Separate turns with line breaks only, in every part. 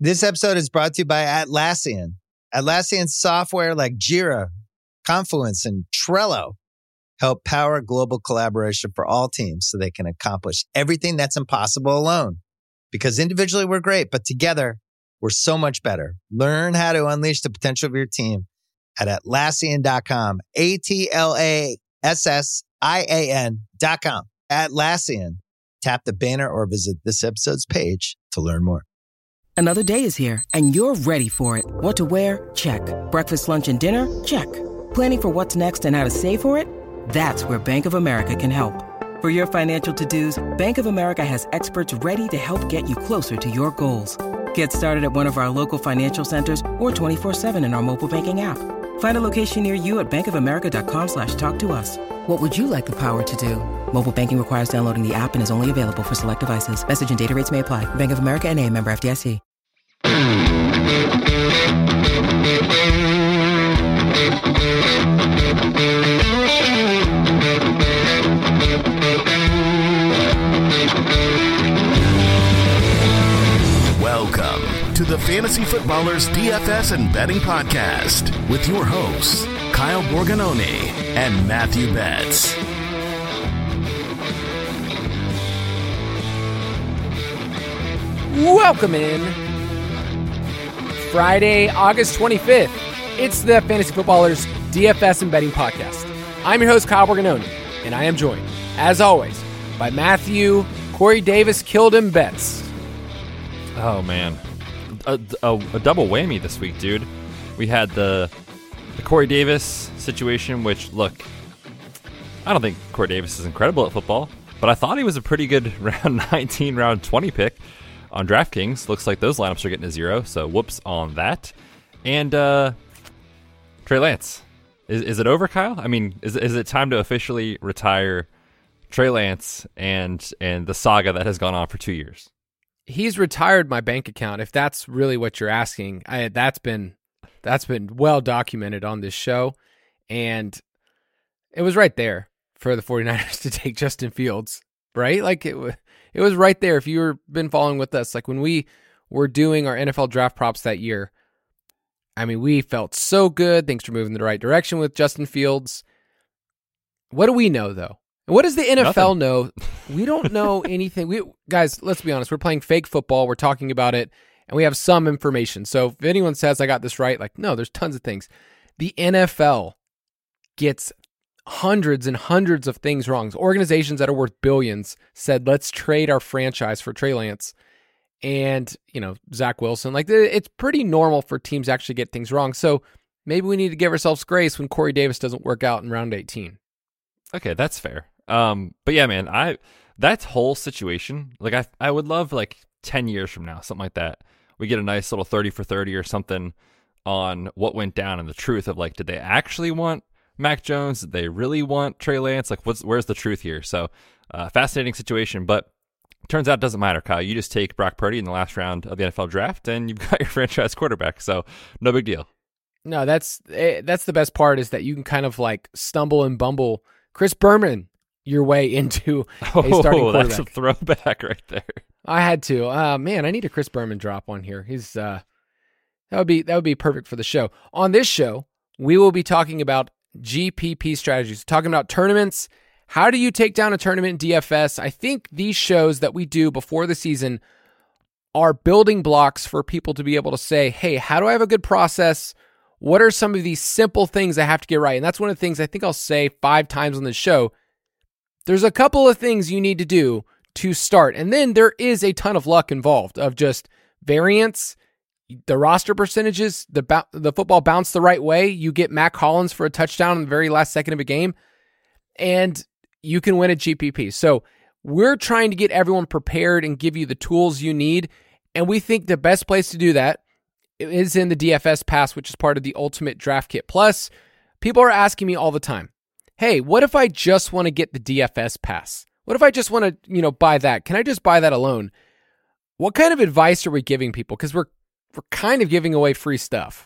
This episode is brought to you by Atlassian. Atlassian software like Jira, Confluence, and Trello help power global collaboration for all teams so they can accomplish everything that's impossible alone. Because individually we're great, but together we're so much better. Learn how to unleash the potential of your team at Atlassian.com. Atlassian.com. Atlassian. Tap the banner or visit this episode's page to learn more.
Another day is here, and you're ready for it. What to wear? Check. Breakfast, lunch, and dinner? Check. Planning for what's next and how to save for it? That's where Bank of America can help. For your financial to-dos, Bank of America has experts ready to help get you closer to your goals. Get started at one of our local financial centers or 24/7 in our mobile banking app. Find a location near you at bankofamerica.com/talktous. What would you like the power to do? Mobile banking requires downloading the app and is only available for select devices. Message and data rates may apply. Bank of America N.A., member FDIC.
Welcome to the Fantasy Footballers DFS and Betting Podcast with your hosts, Kyle Borgononi and Matthew Betts.
Welcome in. Friday, August 25th. It's the Fantasy Footballers DFS and Betting Podcast. I'm your host, Kyle Borgononi, and I am joined, as always, by Matthew Corey Davis Killed Him Betts.
Oh, man. A double whammy this week, dude. We had the Corey Davis situation, which, look, I don't think Corey Davis is incredible at football, but I thought he was a pretty good round 19, round 20 pick on DraftKings. Looks like those lineups are getting a 0, so whoops on that. And Trey Lance. Is it over, Kyle? I mean, is it time to officially retire Trey Lance and the saga that has gone on for 2 years?
He's retired my bank account, if that's really what you're asking. That's been well documented on this show, and it was right there for the 49ers to take Justin Fields, right? Like it was right there if you've been following with us. Like when we were doing our NFL draft props that year, I mean, we felt so good. Things were moving in the right direction with Justin Fields. What do we know, though? What does the NFL know? We don't know anything. Guys, let's be honest. We're playing fake football. We're talking about it, and we have some information. So if anyone says I got this right, like, no, there's tons of things. The NFL gets hundreds and hundreds of things wrong. Organizations that are worth billions said, let's trade our franchise for Trey Lance and, Zach Wilson. Like, it's pretty normal for teams to actually get things wrong. So maybe we need to give ourselves grace when Corey Davis doesn't work out in round 18.
Okay, that's fair. But yeah, man, that whole situation, like I would love like 10 years from now, something like that. We get a nice little 30 for 30 or something on what went down and the truth of like, did they actually want Mac Jones? Did they really want Trey Lance? Like, where's the truth here? So, fascinating situation, but turns out it doesn't matter, Kyle. You just take Brock Purdy in the last round of the NFL draft, and you've got your franchise quarterback. So, no big deal. No,
that's the best part is that you can kind of like stumble and bumble Chris Berman your way into a starting quarterback.
That's a throwback right there.
I had to. Man, I need a Chris Berman drop on here. He's that would be perfect for the show. On this show, we will be talking about GPP strategies, talking about tournaments. How do you take down a tournament in DFS? I think these shows that we do before the season are building blocks for people to be able to say, hey, how do I have a good process? What are some of these simple things I have to get right? And that's one of the things I think I'll say 5 times on the show. There's a couple of things you need to do to start. And then there is a ton of luck involved of just variance, the roster percentages, the football bounced the right way. You get Mac Hollins for a touchdown in the very last second of a game, and you can win a GPP. So we're trying to get everyone prepared and give you the tools you need. And we think the best place to do that is in the DFS Pass, which is part of the Ultimate Draft Kit Plus. People are asking me all the time, hey, what if I just want to get the DFS Pass? What if I just want to, buy that? Can I just buy that alone? What kind of advice are we giving people? Because we're kind of giving away free stuff.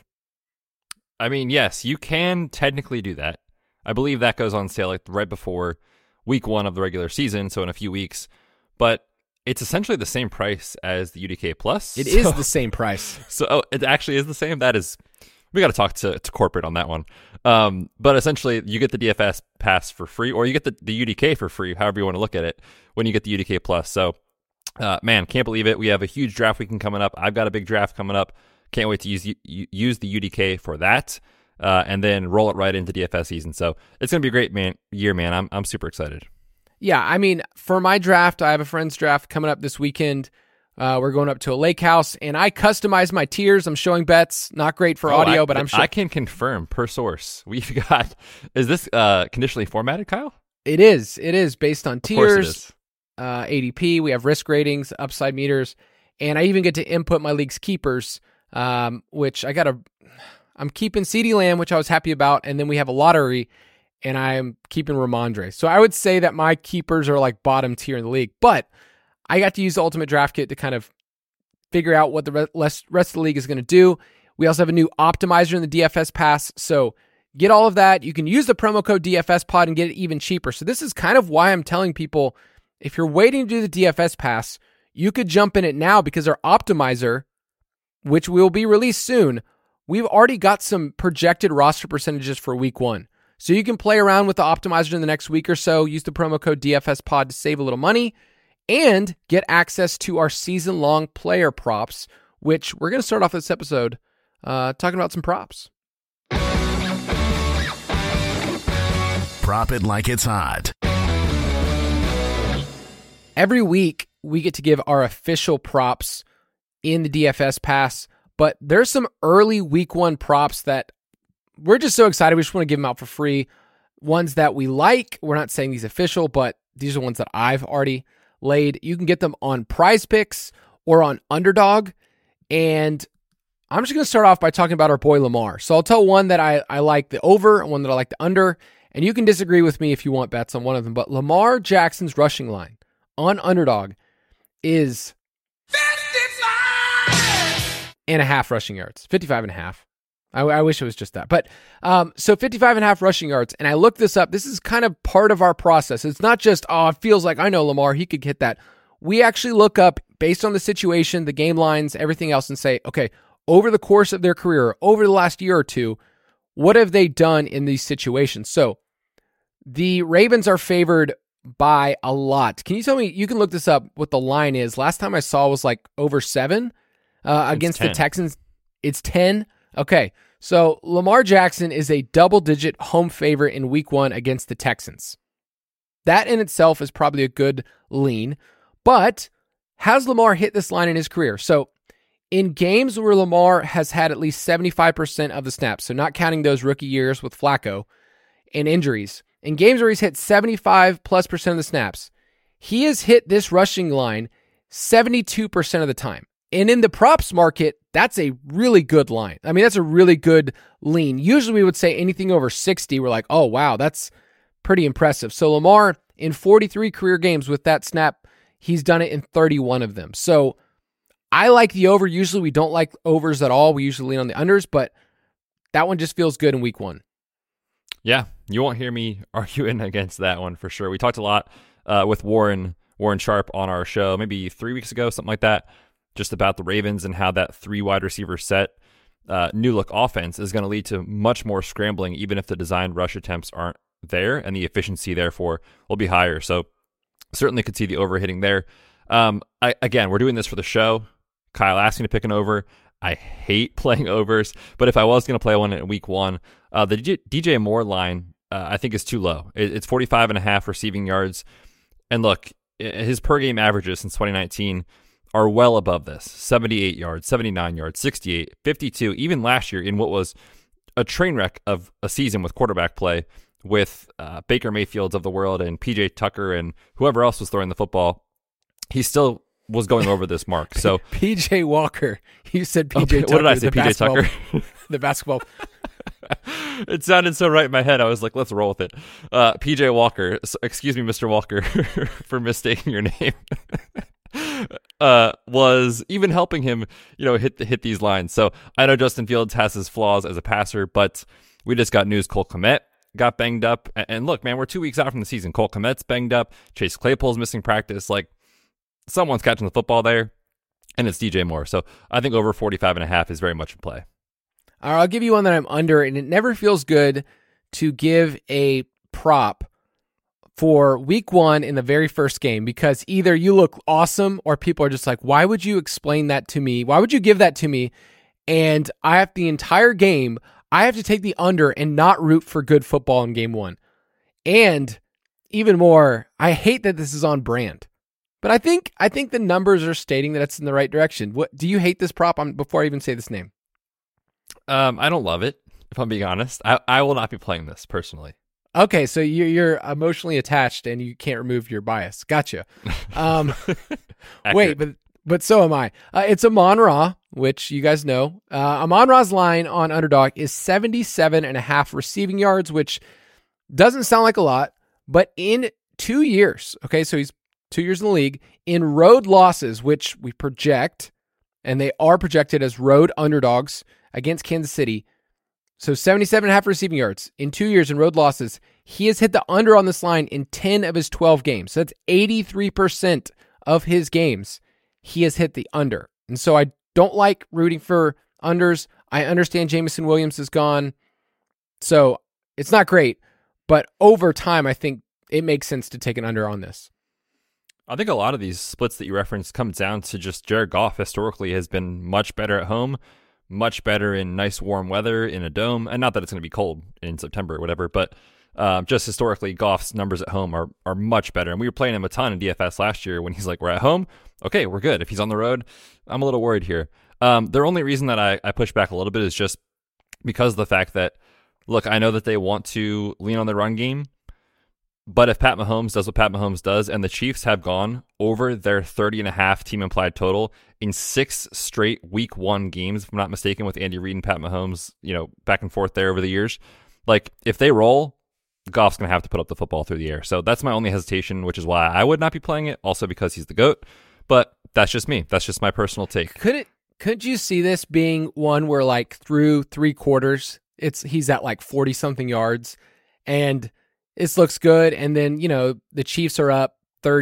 I mean, yes, you can technically do that. I believe that goes on sale like right before week 1 of the regular season, so in a few weeks. But it's essentially the same price as the UDK Plus.
It is the same price.
So it actually is the same. That is, we got to talk to corporate on that one. But essentially, you get the DFS pass for free, or you get the UDK for free, however you want to look at it, when you get the UDK Plus. So, man, can't believe it. We have a huge draft weekend coming up. I've got a big draft coming up. Can't wait to use the UDK for that, and then roll it right into DFS season. So it's going to be a great year, man. I'm super excited.
Yeah, I mean, for my draft, I have a friend's draft coming up this weekend. We're going up to a lake house, and I customize my tiers. I'm showing bets. Not great for audio, but I'm sure.
I can confirm per source. We've got, is this conditionally formatted, Kyle?
It is. It is based on tiers,
Of course it is.
ADP. We have risk ratings, upside meters, and I even get to input my league's keepers, which I'm keeping CeeDee Lamb, which I was happy about, and then we have a lottery, and I'm keeping Ramondre. So I would say that my keepers are like bottom tier in the league, but I got to use the Ultimate Draft Kit to kind of figure out what the rest of the league is going to do. We also have a new optimizer in the DFS Pass, so get all of that. You can use the promo code DFSPod and get it even cheaper. So this is kind of why I'm telling people, if you're waiting to do the DFS Pass, you could jump in it now, because our optimizer, which will be released soon, we've already got some projected roster percentages for week 1. So you can play around with the optimizer in the next week or so, use the promo code DFSPod to save a little money, and get access to our season-long player props, which we're going to start off this episode talking about some props.
Prop it like it's hot.
Every week, we get to give our official props in the DFS Pass, but there's some early week 1 props that we're just so excited. We just want to give them out for free. Ones that we like. We're not saying these official, but these are ones that I've already laid. You can get them on Prize Picks or on Underdog. And I'm just going to start off by talking about our boy Lamar. So I'll tell one that I like the over and one that I like the under. And you can disagree with me if you want bets on one of them. But Lamar Jackson's rushing line on Underdog is 55.5 rushing yards. 55.5. I wish it was just that. But so 55.5 rushing yards. And I looked this up. This is kind of part of our process. It's not just, it feels like I know Lamar, he could hit that. We actually look up, based on the situation, the game lines, everything else, and say, okay, over the course of their career, over the last year or two, what have they done in these situations? So the Ravens are favored by a lot. Can you tell me, you can look this up, what the line is. Last time I saw was like over 7 against the Texans. It's 10. Okay. So Lamar Jackson is a double-digit home favorite in week 1 against the Texans. That in itself is probably a good lean, but has Lamar hit this line in his career? So in games where Lamar has had at least 75% of the snaps, so not counting those rookie years with Flacco and injuries, in games where he's hit 75+% of the snaps, he has hit this rushing line 72% of the time. And in the props market, that's a really good line. I mean, that's a really good lean. Usually we would say anything over 60, we're like, oh, wow, that's pretty impressive. So Lamar, in 43 career games with that snap, he's done it in 31 of them. So I like the over. Usually we don't like overs at all. We usually lean on the unders, but that one just feels good in week 1.
Yeah, you won't hear me arguing against that one for sure. We talked a lot with Warren Sharp on our show maybe 3 weeks ago, something like that, just about the Ravens and how that 3 wide receiver set new look offense is going to lead to much more scrambling, even if the designed rush attempts aren't there, and the efficiency therefore will be higher. So certainly could see the over hitting there. Again, we're doing this for the show. Kyle asked me to pick an over. I hate playing overs, but if I was going to play one in week 1, the DJ Moore line I think is too low. It's 45.5 receiving yards. And look, his per game averages since 2019 are well above this. 78 yards, 79 yards, 68, 52, even last year in what was a train wreck of a season with quarterback play with Baker Mayfields of the world and PJ Tucker and whoever else was throwing the football. He still was going over this mark. So
PJ Walker. You said PJ Tucker.
What did I say? PJ Tucker?
The basketball.
It sounded so right in my head. I was like, let's roll with it. PJ Walker. Excuse me, Mr. Walker, for mistaking your name. Was even helping him, hit these lines. So I know Justin Fields has his flaws as a passer, but we just got news Cole Kmet got banged up. And look, man, we're 2 weeks out from the season. Cole Kmet's banged up. Chase Claypool's missing practice. Like, someone's catching the football there, and it's DJ Moore. So I think over 45.5 is very much in play.
All right, I'll give you one that I'm under, and it never feels good to give a prop for week 1 in the very first game, because either you look awesome or people are just like, why would you explain that to me? Why would you give that to me? And I have the entire game, I have to take the under and not root for good football in game 1. And even more, I hate that this is on brand. But I think the numbers are stating that it's in the right direction. What do you hate this prop before I even say this name?
I don't love it, if I'm being honest. I will not be playing this personally.
Okay, so you're emotionally attached and you can't remove your bias. Gotcha. Wait, but so am I. It's Amon-Ra, which you guys know. Amon-Ra's line on Underdog is 77.5 receiving yards, which doesn't sound like a lot, but in 2 years, okay, so he's 2 years in the league, in road losses, which we project, and they are projected as road underdogs against Kansas City. So 77.5 receiving yards in 2 years in road losses. He has hit the under on this line in 10 of his 12 games. So that's 83% of his games. He has hit the under. And so I don't like rooting for unders. I understand Jameson Williams is gone. So it's not great. But over time, I think it makes sense to take an under on this.
I think a lot of these splits that you referenced comes down to just Jared Goff historically has been much better at home, much better in nice warm weather in a dome. And not that it's going to be cold in September or whatever, but just historically, Goff's numbers at home are much better. And we were playing him a ton in DFS last year when he's like, we're at home. Okay, we're good. If he's on the road, I'm a little worried here. The only reason that I push back a little bit is just because of the fact that, look, I know that they want to lean on the run game, but if Pat Mahomes does what Pat Mahomes does, and the Chiefs have gone over their 30.5 team implied total in 6 straight week 1 games, if I'm not mistaken, with Andy Reid and Pat Mahomes, back and forth there over the years. Like, if they roll, Goff's going to have to put up the football through the air. So that's my only hesitation, which is why I would not be playing it, also because he's the GOAT. But that's just me. That's just my personal take.
Could you see this being one where, like, through 3 quarters, he's at like 40-something yards, and this looks good, and then, the Chiefs are up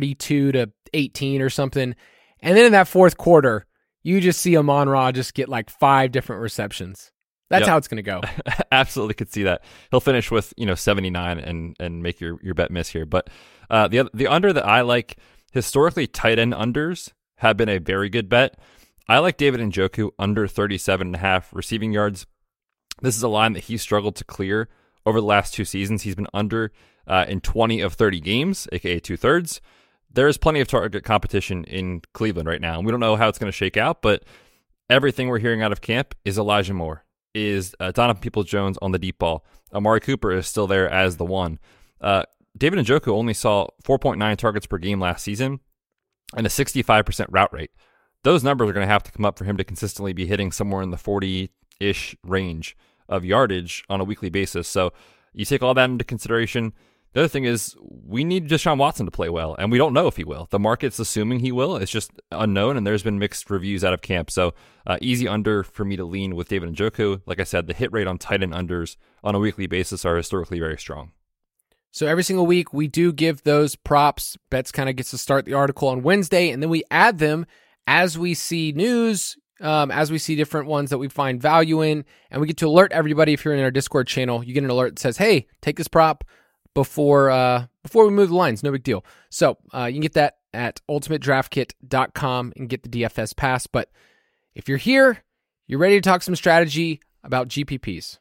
32-18 or something, and then in that fourth quarter, you just see Amon-Ra just get like 5 different receptions. That's how it's going to go.
Absolutely could see that. He'll finish with 79 and make your bet miss here. But the under that I like, historically, tight end unders have been a very good bet. I like David Njoku under 37.5 receiving yards. This is a line that he struggled to clear over the last 2 seasons. He's been under in 20 of 30 games, aka 2/3. There is plenty of target competition in Cleveland right now. And we don't know how it's going to shake out, but everything we're hearing out of camp is Elijah Moore, is Donovan Peoples-Jones on the deep ball. Amari Cooper is still there as the one. David Njoku only saw 4.9 targets per game last season and a 65% route rate. Those numbers are going to have to come up for him to consistently be hitting somewhere in the 40-ish range of yardage on a weekly basis. So you take all that into consideration. The other thing is we need Deshaun Watson to play well, and we don't know if he will. The market's assuming he will. It's just unknown, and there's been mixed reviews out of camp. So easy under for me to lean with David Njoku. Like I said, the hit rate on tight end unders on a weekly basis are historically very strong.
So every single week, we do give those props. Bets kind of gets to start the article on Wednesday, and then we add them as we see news, as we see different ones that we find value in, and we get to alert everybody. If you're in our Discord channel, you get an alert that says, hey, take this prop before we move the lines. No big deal. So you can get that at ultimatedraftkit.com and get the DFS pass. But if you're here, you're ready to talk some strategy about GPPs.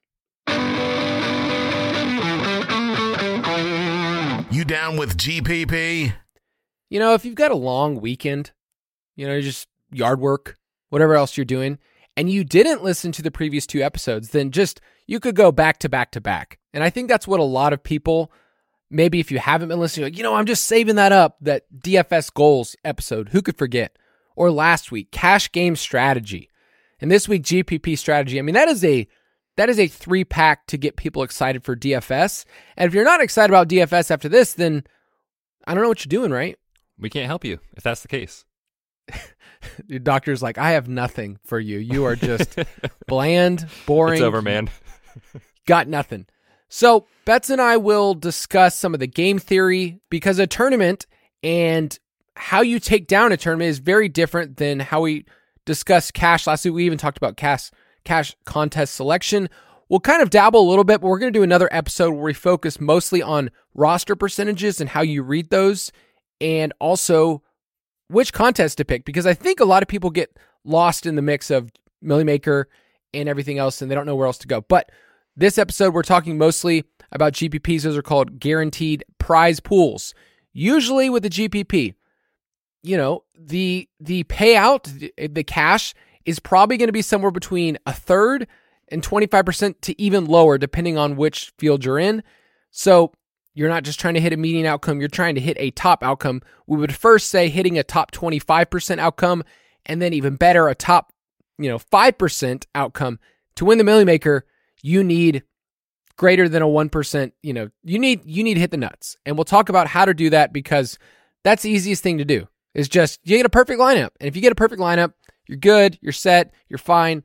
You down with GPP?
If you've got a long weekend, just yard work, whatever else you're doing, and you didn't listen to the previous 2 episodes, then you could go back to back to back. And I think that's what a lot of people, maybe if you haven't been listening, like, I'm just saving that up, that DFS goals episode, who could forget? Or last week, cash game strategy. And this week, GPP strategy. I mean, that is a 3-pack to get people excited for DFS. And if you're not excited about DFS after this, then I don't know what you're doing, right?
We can't help you if that's the case.
The doctor's like, I have nothing for you. You are just bland, boring.
It's over, man.
Got nothing. So Betts and I will discuss some of the game theory, because a tournament and how you take down a tournament is very different than how we discussed cash last week. We even talked about cash contest selection. We'll kind of dabble a little bit, but we're going to do another episode where we focus mostly on roster percentages and how you read those, and also which contest to pick, because I think a lot of people get lost in the mix of Millie Maker and everything else, and they don't know where else to go. But this episode, we're talking mostly about GPPs. Those are called guaranteed prize pools. Usually with the GPP, the payout, the cash, is probably going to be somewhere between a third and 25% to even lower, depending on which field you're in. So you're not just trying to hit a median outcome, you're trying to hit a top outcome. We would first say hitting a top 25% outcome, and then even better, a top 5% outcome. To win the Millie Maker, you need greater than a 1%, you need to hit the nuts. And we'll talk about how to do that, because that's the easiest thing to do, is just you get a perfect lineup. And if you get a perfect lineup, you're good, you're set, you're fine.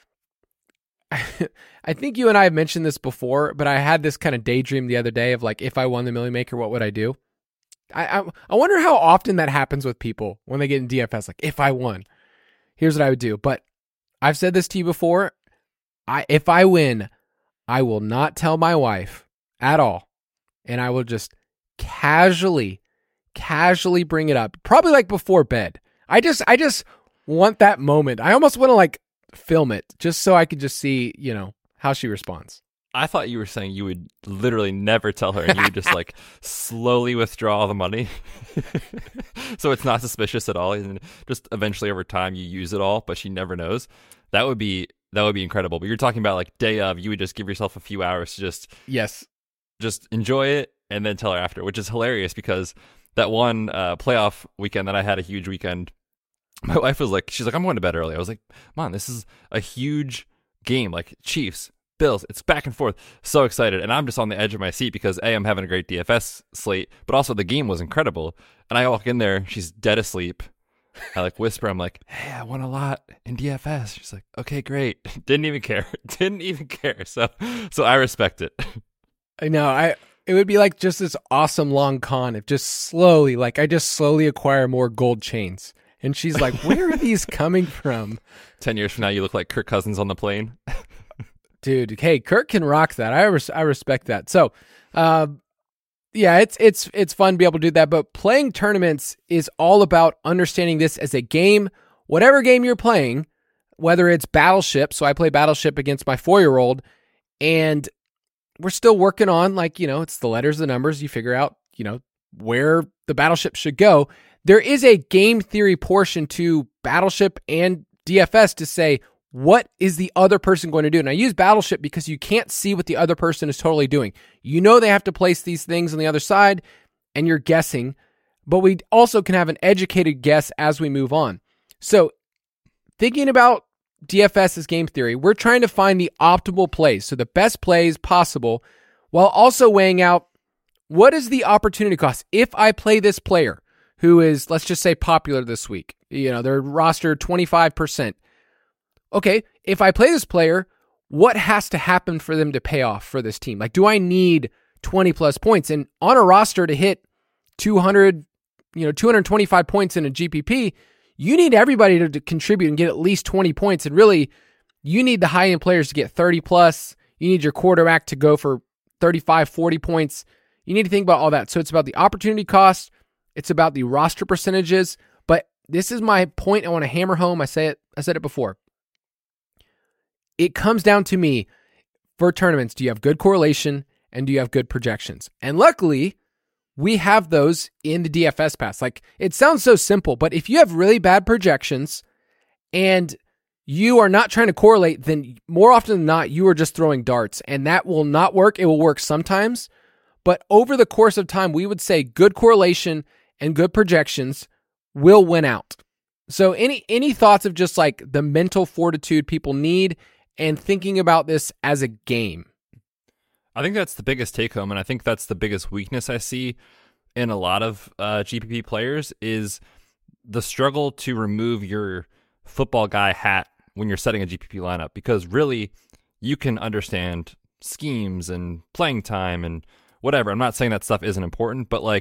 I think you and I have mentioned this before, but I had this kind of daydream the other day of like, if I won the Millie Maker, what would I do? I wonder how often that happens with people when they get in DFS. Like, if I won, here's what I would do. But I've said this to you before. If I win, I will not tell my wife at all, and I will just casually bring it up, probably like before bed. I just want that moment. I almost want to like film it just so I could just see, how she responds.
I thought you were saying you would literally never tell her, and you would just like slowly withdraw the money, so it's not suspicious at all, and just eventually over time you use it all, but she never knows. That would be incredible. But you're talking about like day of, you would just give yourself a few hours to just enjoy it and then tell her after, which is hilarious, because that one playoff weekend that I had, a huge weekend, my wife was like, she's like, I'm going to bed early. I was like, Mom, this is a huge game, like Chiefs, Bills, it's back and forth. So excited. And I'm just on the edge of my seat because I'm having a great DFS slate, but also the game was incredible. And I walk in there, she's dead asleep. I like whisper, I'm like, hey, I won a lot in DFS. She's like, okay, great. Didn't even care. So I respect it.
I know. It would be like just this awesome long con if just slowly, like I just slowly acquire more gold chains. And she's like, where are these coming from?
10 years from now, you look like Kirk Cousins on the plane.
Dude, hey, Kirk can rock that. I respect that. So, yeah, it's fun to be able to do that. But playing tournaments is all about understanding this as a game. Whatever game you're playing, whether it's Battleship. So I play Battleship against my 4-year-old, and we're still working on, like, it's the letters, the numbers. You figure out, where the Battleship should go. There is a game theory portion to Battleship and DFS to say, what is the other person going to do? And I use Battleship because you can't see what the other person is totally doing. They have to place these things on the other side, and you're guessing, but we also can have an educated guess as we move on. So thinking about DFS as game theory, we're trying to find the optimal plays, so the best plays possible, while also weighing out what is the opportunity cost. If I play this player who is, let's just say, popular this week, they're rostered 25%. Okay, if I play this player, what has to happen for them to pay off for this team? Like, do I need 20 plus points? And on a roster to hit 225 points in a GPP, you need everybody to contribute and get at least 20 points. And really, you need the high-end players to get 30 plus. You need your quarterback to go for 35, 40 points. You need to think about all that. So it's about the opportunity cost. It's about the roster percentages. But this is my point I want to hammer home. I said it before. It comes down to me for tournaments. Do you have good correlation and do you have good projections? And luckily, we have those in the DFS pass. Like, it sounds so simple, but if you have really bad projections and you are not trying to correlate, then more often than not, you are just throwing darts, and that will not work. It will work sometimes, but over the course of time, we would say good correlation and good projections will win out. So any thoughts of just like the mental fortitude people need and thinking about this as a game?
I think that's the biggest take home, and I think that's the biggest weakness I see in a lot of GPP players is the struggle to remove your football guy hat when you're setting a GPP lineup, because really you can understand schemes and playing time and whatever. I'm not saying that stuff isn't important, but like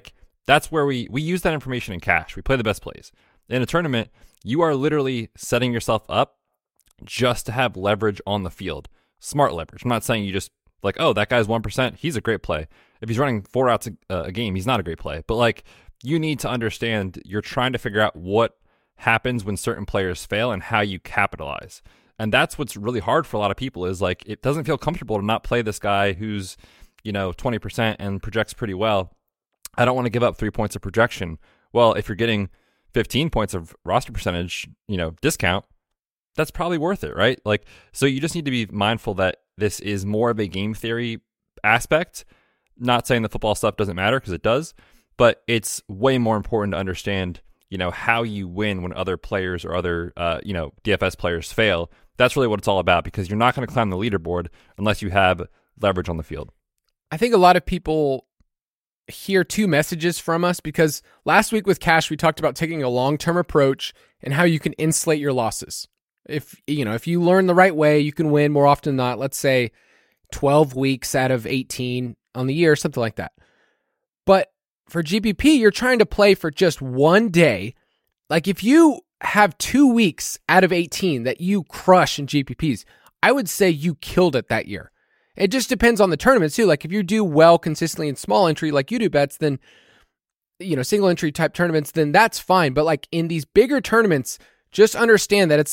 That's where we use that information in cash. We play the best plays. In a tournament, you are literally setting yourself up just to have leverage on the field. Smart leverage. I'm not saying you just like, oh, that guy's 1%. He's a great play. If he's running 4 routes a game, he's not a great play. But like, you need to understand you're trying to figure out what happens when certain players fail and how you capitalize. And that's what's really hard for a lot of people is like, it doesn't feel comfortable to not play this guy who's, 20% and projects pretty well. I don't want to give up 3 points of projection. Well, if you're getting 15 points of roster percentage, discount, that's probably worth it, right? Like, so you just need to be mindful that this is more of a game theory aspect. Not saying the football stuff doesn't matter, because it does, but it's way more important to understand, how you win when other players or other, DFS players fail. That's really what it's all about, because you're not going to climb the leaderboard unless you have leverage on the field.
I think a lot of people hear two messages from us, because last week with Cash, we talked about taking a long-term approach and how you can insulate your losses. If you learn the right way, you can win more often than not. Let's say 12 weeks out of 18 on the year, something like that. But for GPP, you're trying to play for just one day. Like if you have 2 weeks out of 18 that you crush in GPPs, I would say you killed it that year. It just depends on the tournament too. Like if you do well consistently in small entry like you do, Bets, then, single entry type tournaments, then that's fine. But like in these bigger tournaments, just understand that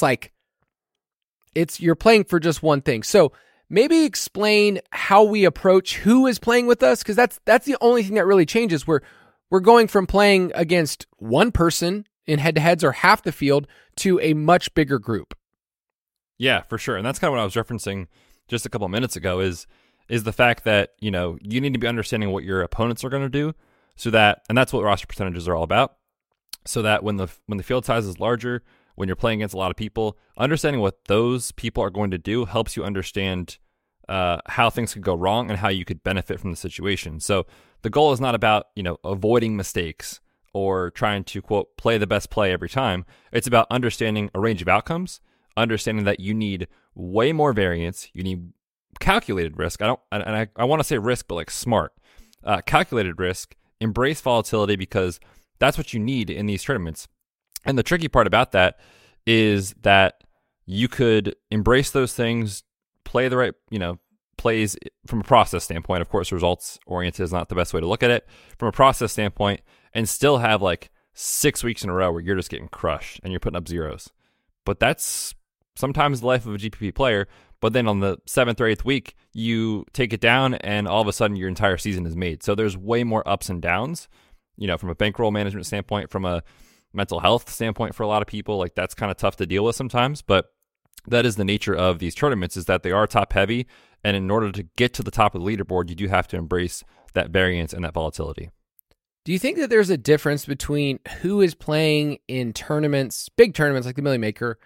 you're playing for just one thing. So maybe explain how we approach who is playing with us, because that's the only thing that really changes. We're going from playing against one person in head-to-heads or half the field to a much bigger group.
Yeah, for sure. And that's kind of what I was referencing just a couple of minutes ago is the fact that, you need to be understanding what your opponents are going to do, so that, and that's what roster percentages are all about, so that when the field size is larger, when you're playing against a lot of people, understanding what those people are going to do helps you understand how things could go wrong and how you could benefit from the situation. So the goal is not about, avoiding mistakes or trying to, quote, play the best play every time. It's about understanding a range of outcomes, understanding that you need way more variance. You need calculated risk. I want to say risk, but like smart. Calculated risk, embrace volatility, because that's what you need in these tournaments. And the tricky part about that is that you could embrace those things, play the right, plays from a process standpoint. Of course, results oriented is not the best way to look at it. From a process standpoint, and still have like 6 weeks in a row where you're just getting crushed and you're putting up zeros. But that's sometimes the life of a GPP player. But then on the 7th or 8th week, you take it down and all of a sudden your entire season is made. So there's way more ups and downs, from a bankroll management standpoint, from a mental health standpoint for a lot of people. Like that's kind of tough to deal with sometimes, but that is the nature of these tournaments, is that they are top heavy. And in order to get to the top of the leaderboard, you do have to embrace that variance and that volatility.
Do you think that there's a difference between who is playing in tournaments, big tournaments like the Millie Maker,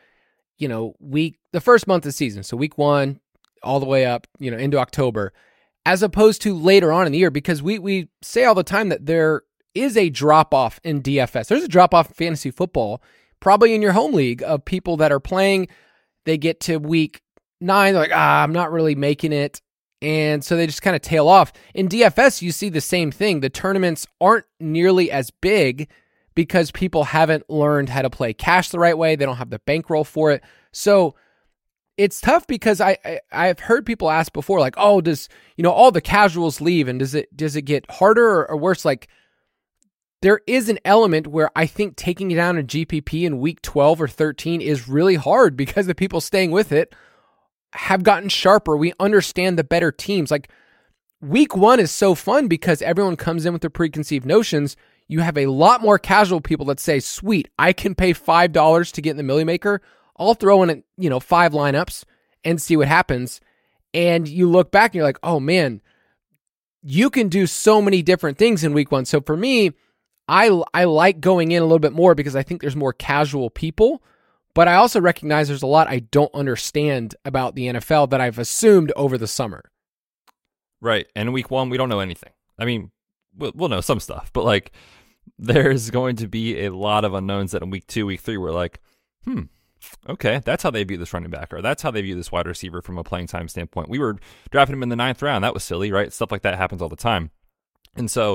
the first month of the season, so week 1 all the way up, into October, as opposed to later on in the year? Because we say all the time that there is a drop-off in DFS. There's a drop-off in fantasy football, probably in your home league, of people that are playing. They get to week 9, they're like, I'm not really making it. And so they just kind of tail off. In DFS, you see the same thing. The tournaments aren't nearly as big because people haven't learned how to play cash the right way. They don't have the bankroll for it. So it's tough, because I've heard people ask before, like, oh, does, all the casuals leave, and does it get harder or worse? Like, there is an element where I think taking it down in GPP in week 12 or 13 is really hard, because the people staying with it have gotten sharper. We understand the better teams. Like week 1 is so fun because everyone comes in with their preconceived notions. You have a lot more casual people that say, sweet, I can pay $5 to get in the Millie Maker. I'll throw in, 5 lineups and see what happens. And you look back and you're like, oh man, you can do so many different things in week 1. So for me, I like going in a little bit more because I think there's more casual people, but I also recognize there's a lot I don't understand about the NFL that I've assumed over the summer.
Right. And in week 1, we don't know anything. I mean, we'll know some stuff, but like there's going to be a lot of unknowns that in week 2, week 3, we're like, okay, that's how they view this running back, or that's how they view this wide receiver from a playing time standpoint. We were drafting him in the 9th round. That was silly, right? Stuff like that happens all the time. And so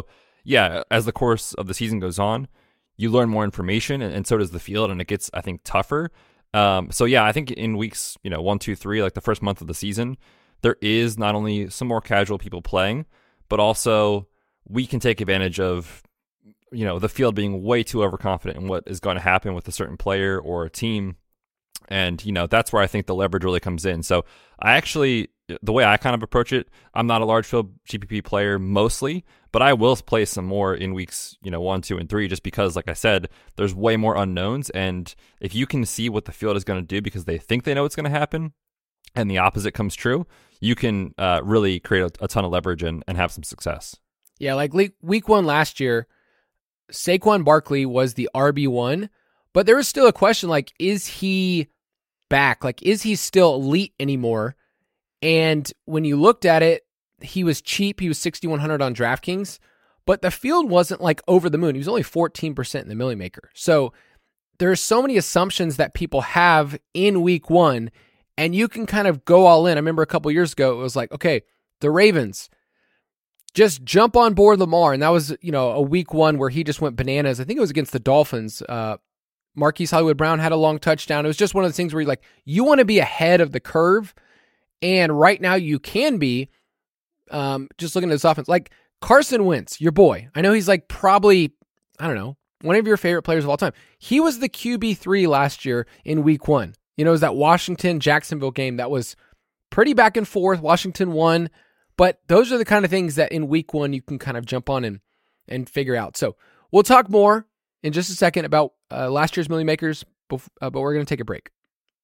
yeah, as the course of the season goes on, you learn more information, and so does the field, and it gets, I think, tougher. So yeah, I think in weeks 1, 2, 3, like the first month of the season, there is not only some more casual people playing, but also we can take advantage of the field being way too overconfident in what is going to happen with a certain player or a team. And, that's where I think the leverage really comes in. So the way I kind of approach it, I'm not a large field GPP player mostly, but I will play some more in weeks, 1, 2, and 3, just because, like I said, there's way more unknowns. And if you can see what the field is going to do because they think they know what's going to happen and the opposite comes true, you can really create a ton of leverage and have some success.
Yeah, like week 1 last year, Saquon Barkley was the RB1, but there was still a question, like, is he back? Like, is he still elite anymore? And when you looked at it, he was cheap. He was 6,100 on DraftKings, but the field wasn't like over the moon. He was only 14% in the Millie Maker. So there's so many assumptions that people have in week 1, and you can kind of go all in. I remember a couple years ago, it was like, okay, the Ravens, just jump on board Lamar. And that was, a week 1 where he just went bananas. I think it was against the Dolphins. Marquise Hollywood-Brown had a long touchdown. It was just one of those things where you want to be ahead of the curve. And right now you can be, just looking at this offense, like Carson Wentz, your boy. I know he's like probably, I don't know, one of your favorite players of all time. He was the QB3 last year in week 1. It was that Washington-Jacksonville game that was pretty back and forth. Washington won. But those are the kind of things that in week 1 you can kind of jump on and figure out. So we'll talk more in just a second about last year's Millie Makers, but we're going to take a break.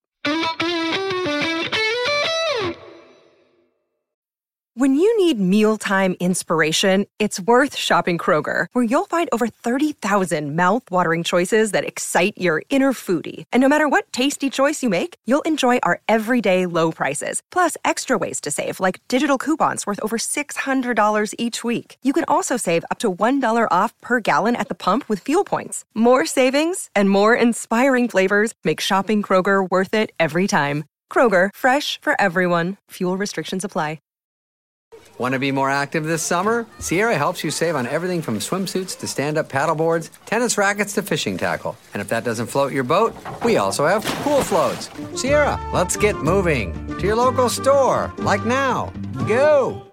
When you need mealtime inspiration, it's worth shopping Kroger, where you'll find over 30,000 mouth-watering choices that excite your inner foodie. And no matter what tasty choice you make, you'll enjoy our everyday low prices, plus extra ways to save, like digital coupons worth over $600 each week. You can also save up to $1 off per gallon at the pump with fuel points. More savings and more inspiring flavors make shopping Kroger worth it every time. Kroger, fresh for everyone. Fuel restrictions apply.
Want to be more active this summer? Sierra helps you save on everything from swimsuits to stand-up paddleboards, tennis rackets to fishing tackle. And if that doesn't float your boat, we also have pool floats. Sierra, let's get moving. To your local store, like now. Go!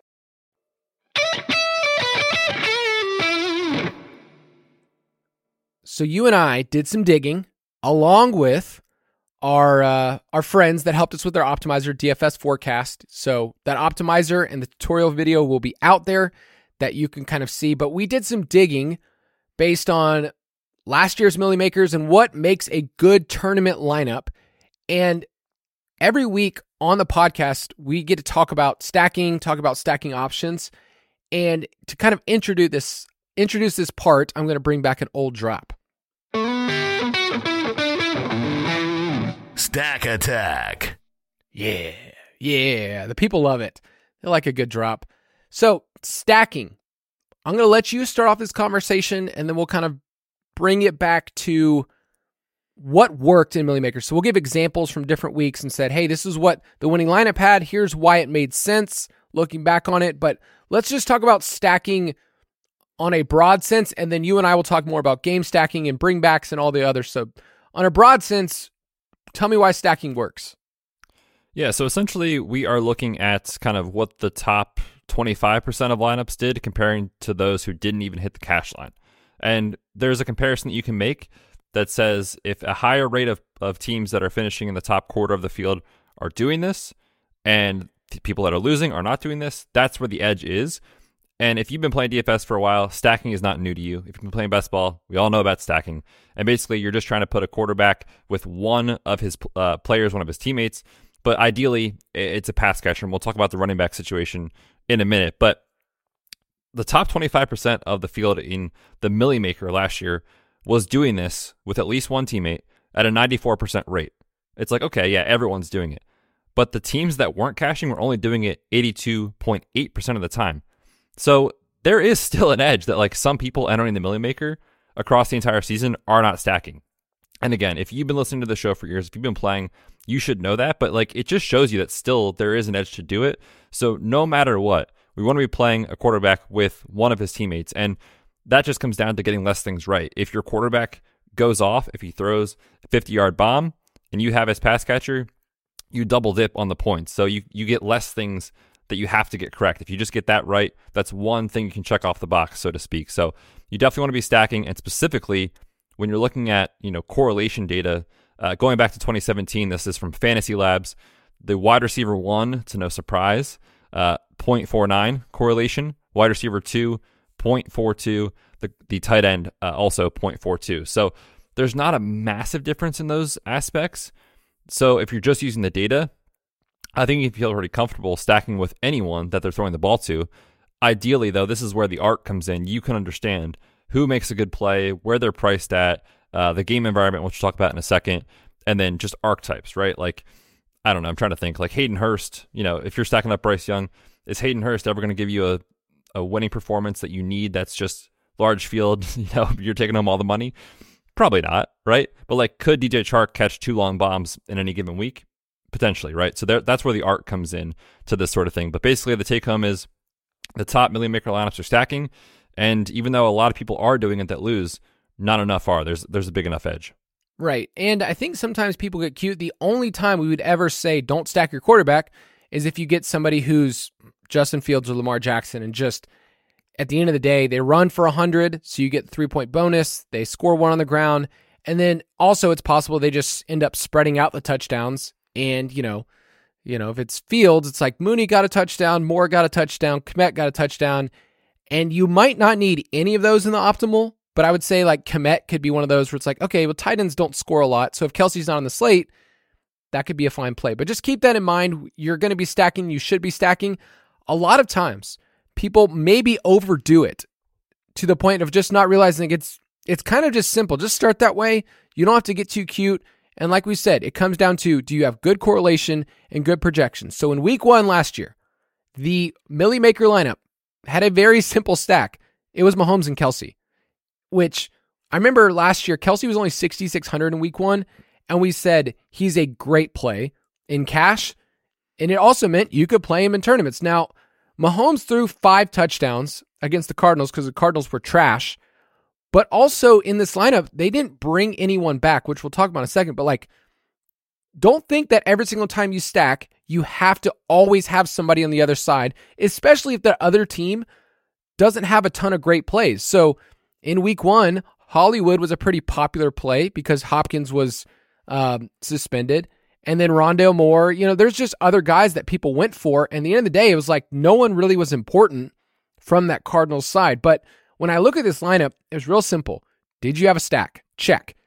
So you and I did some digging along with our friends that helped us with our optimizer DFS forecast. So that optimizer and the tutorial video will be out there that you can kind of see. But we did some digging based on last year's Millie Makers and what makes a good tournament lineup. And every week on the podcast, we get to talk about stacking options. And to kind of introduce this part, I'm going to bring back an old drop.
Stack Attack.
Yeah. The people love it. They like a good drop. So stacking. I'm going to let you start off this conversation, and then we'll kind of bring it back to what worked in Millie Makers. So we'll give examples from different weeks and said, hey, this is what the winning lineup had. Here's why it made sense looking back on it. But let's just talk about stacking on a broad sense, and then you and I will talk more about game stacking and bringbacks and all the others. So on a broad sense, tell me why stacking works.
Yeah, so essentially we are looking at kind of what the top 25% of lineups did comparing to those who didn't even hit the cash line. And there's a comparison that you can make that says if a higher rate of teams that are finishing in the top quarter of the field are doing this, and the people that are losing are not doing this, that's where the edge is. And if you've been playing DFS for a while, stacking is not new to you. If you've been playing best ball, we all know about stacking. And basically, you're just trying to put a quarterback with one of his players, one of his teammates. But ideally, it's a pass catcher. And we'll talk about the running back situation in a minute. But the top 25% of the field in the Millie Maker last year was doing this with at least one teammate at a 94% rate. It's like, okay, yeah, everyone's doing it. But the teams that weren't cashing were only doing it 82.8% of the time. So there is still an edge that like some people entering the Millie Maker across the entire season are not stacking. And again, if you've been listening to the show for years, if you've been playing, you should know that. But like it just shows you that still there is an edge to do it. So no matter what, we want to be playing a quarterback with one of his teammates. And that just comes down to getting less things right. If your quarterback goes off, if he throws a 50-yard bomb and you have his pass catcher, you double dip on the points. So you get less things that you have to get correct. If you just get that right, that's one thing you can check off the box, so to speak. So you definitely want to be stacking, and specifically when you're looking at correlation data, going back to 2017, this is from Fantasy Labs. The wide receiver 1, to no surprise, 0.49 correlation. Wide receiver 2, 0.42. The tight end also 0.42. So there's not a massive difference in those aspects. So if you're just using the data, I think you feel pretty comfortable stacking with anyone that they're throwing the ball to. Ideally, though, this is where the art comes in. You can understand who makes a good play, where they're priced at, the game environment, which we'll talk about in a second, and then just archetypes, right? Like, I don't know, I'm trying to think. Like Hayden Hurst, if you're stacking up Bryce Young, is Hayden Hurst ever going to give you a winning performance that you need that's just large field, you're taking home all the money? Probably not, right? But like, could DJ Chark catch 2 long bombs in any given week? Potentially, right? So that's where the art comes in to this sort of thing. But basically, the take home is the top million maker lineups are stacking, and even though a lot of people are doing it that lose, not enough are. There's a big enough edge.
Right. And I think sometimes people get cute. The only time we would ever say don't stack your quarterback is if you get somebody who's Justin Fields or Lamar Jackson, and just at the end of the day, they run for 100, so you get the 3-point bonus. They score 1 on the ground. And then also it's possible they just end up spreading out the touchdowns. And, if it's Fields, it's like Mooney got a touchdown, Moore got a touchdown, Kmet got a touchdown. And you might not need any of those in the optimal, but I would say like Kmet could be one of those where it's like, okay, well, tight ends don't score a lot. So if Kelsey's not on the slate, that could be a fine play. But just keep that in mind. You're going to be stacking. You should be stacking. A lot of times, people maybe overdo it to the point of just not realizing it's kind of just simple. Just start that way. You don't have to get too cute. And like we said, it comes down to, do you have good correlation and good projections? So in week 1 last year, the Millie Maker lineup had a very simple stack. It was Mahomes and Kelsey, which I remember last year, Kelsey was only 6,600 in week 1. And we said he's a great play in cash. And it also meant you could play him in tournaments. Now, Mahomes threw 5 touchdowns against the Cardinals because the Cardinals were trash. But also in this lineup, they didn't bring anyone back, which we'll talk about in a second. But like, don't think that every single time you stack, you have to always have somebody on the other side, especially if the other team doesn't have a ton of great plays. So in week 1, Hollywood was a pretty popular play because Hopkins was suspended. And then Rondale Moore, there's just other guys that people went for. And at the end of the day, it was like no one really was important from that Cardinals side. But when I look at this lineup, it was real simple. Did you have a stack? Check.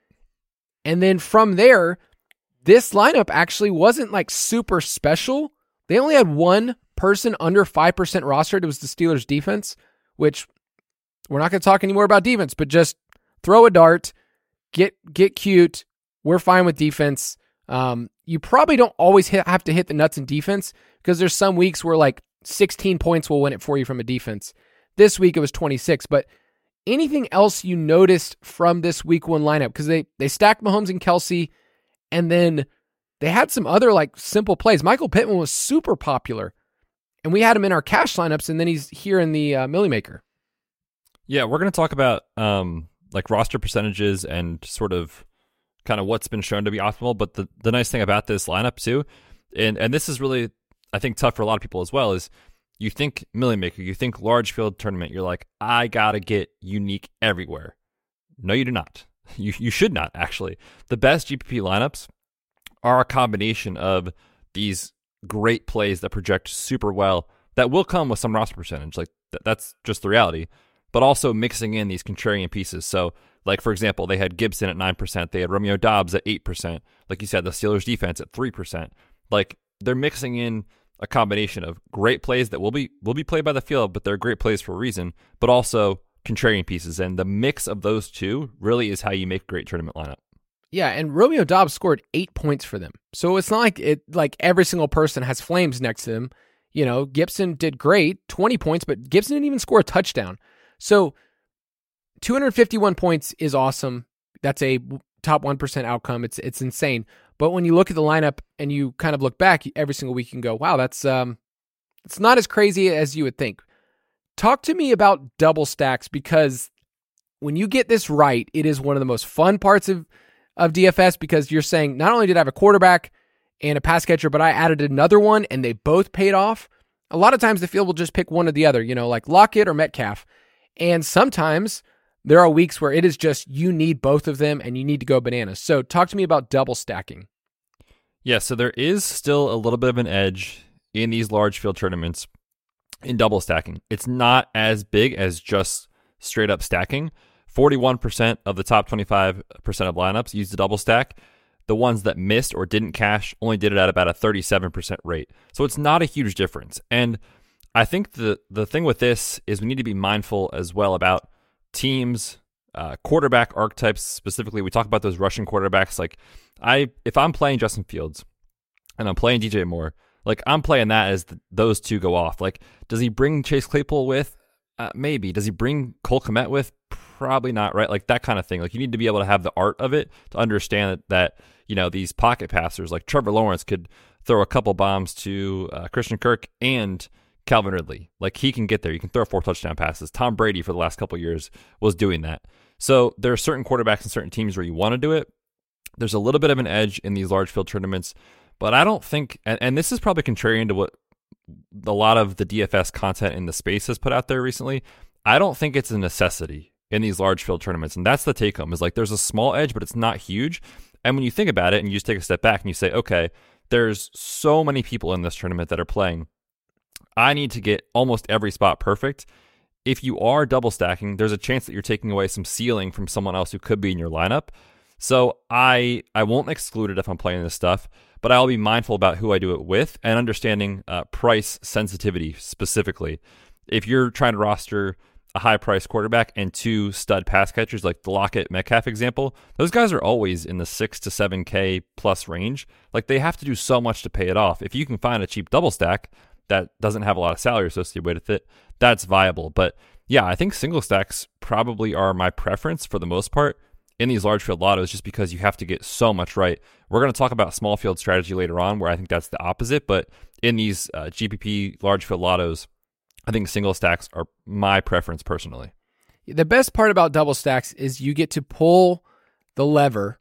And then from there, this lineup actually wasn't like super special. They only had one person under 5% rostered. It was the Steelers defense, which we're not going to talk anymore about defense, but just throw a dart, get cute. We're fine with defense. You probably don't always have to hit the nuts in defense because there's some weeks where like 16 points will win it for you from a defense. This week it was 26, but anything else you noticed from this week 1 lineup? Because they stacked Mahomes and Kelsey, and then they had some other like simple plays. Michael Pittman was super popular, and we had him in our cash lineups, and then he's here in the Millie Maker.
Yeah, we're going to talk about like roster percentages and sort of kind of what's been shown to be optimal. But the nice thing about this lineup too, and this is really, I think, tough for a lot of people as well, is you think Millie Maker, you think large field tournament, you're like, I got to get unique everywhere. No, you do not. You should not, actually. The best GPP lineups are a combination of these great plays that project super well that will come with some roster percentage. Like that's just the reality. But also mixing in these contrarian pieces. So, like, for example, they had Gibson at 9%. They had Romeo Doubs at 8%. Like you said, the Steelers defense at 3%. Like, they're mixing in a combination of great plays that will be played by the field, but they're great plays for a reason, but also contrarian pieces. And the mix of those two really is how you make a great tournament lineup.
Yeah, and Romeo Doubs scored 8 points for them. So it's not like every single person has flames next to them. Gibson did great, 20 points, but Gibson didn't even score a touchdown. So 251 points is awesome. That's a top 1% outcome. It's insane. But when you look at the lineup and you kind of look back every single week, you can go, wow, that's it's not as crazy as you would think. Talk to me about double stacks, because when you get this right, it is one of the most fun parts of DFS, because you're saying, not only did I have a quarterback and a pass catcher, but I added another one and they both paid off. A lot of times the field will just pick one or the other, like Lockett or Metcalf. And sometimes there are weeks where it is just you need both of them and you need to go bananas. So talk to me about double stacking.
Yeah, so there is still a little bit of an edge in these large field tournaments in double stacking. It's not as big as just straight up stacking. 41% of the top 25% of lineups used a double stack. The ones that missed or didn't cash only did it at about a 37% rate. So it's not a huge difference. And I think the thing with this is we need to be mindful as well about teams, quarterback archetypes specifically. We talk about those Russian quarterbacks. Like if I'm playing Justin Fields and I'm playing DJ Moore, like I'm playing that as those two go off. Like, does he bring Chase Claypool with? Maybe. Does he bring Cole Kmet with? Probably not, right? Like that kind of thing. Like you need to be able to have the art of it to understand that these pocket passers like Trevor Lawrence could throw a couple bombs to Christian Kirk and Calvin Ridley. Like he can get there. You can throw 4 touchdown passes. Tom Brady for the last couple of years was doing that. So there are certain quarterbacks and certain teams where you want to do it. There's a little bit of an edge in these large field tournaments, but I don't think, and this is probably contrarian to what a lot of the DFS content in the space has put out there recently. I don't think it's a necessity in these large field tournaments. And that's the take home, is like there's a small edge, but it's not huge. And when you think about it and you just take a step back and you say, okay, there's so many people in this tournament that are playing. I need to get almost every spot perfect. If you are double stacking, there's a chance that you're taking away some ceiling from someone else who could be in your lineup. So I won't exclude it if I'm playing this stuff, but I'll be mindful about who I do it with and understanding price sensitivity specifically. If you're trying to roster a high-priced quarterback and 2 stud pass catchers, like the Lockett Metcalf example, those guys are always in the 6 to 7K plus range. Like they have to do so much to pay it off. If you can find a cheap double stack that doesn't have a lot of salary associated with it, that's viable. But yeah, I think single stacks probably are my preference for the most part in these large field lottos, just because you have to get so much right. We're going to talk about small field strategy later on, where I think that's the opposite. But in these GPP large field lottos, I think single stacks are my preference personally.
The best part about double stacks is you get to pull the lever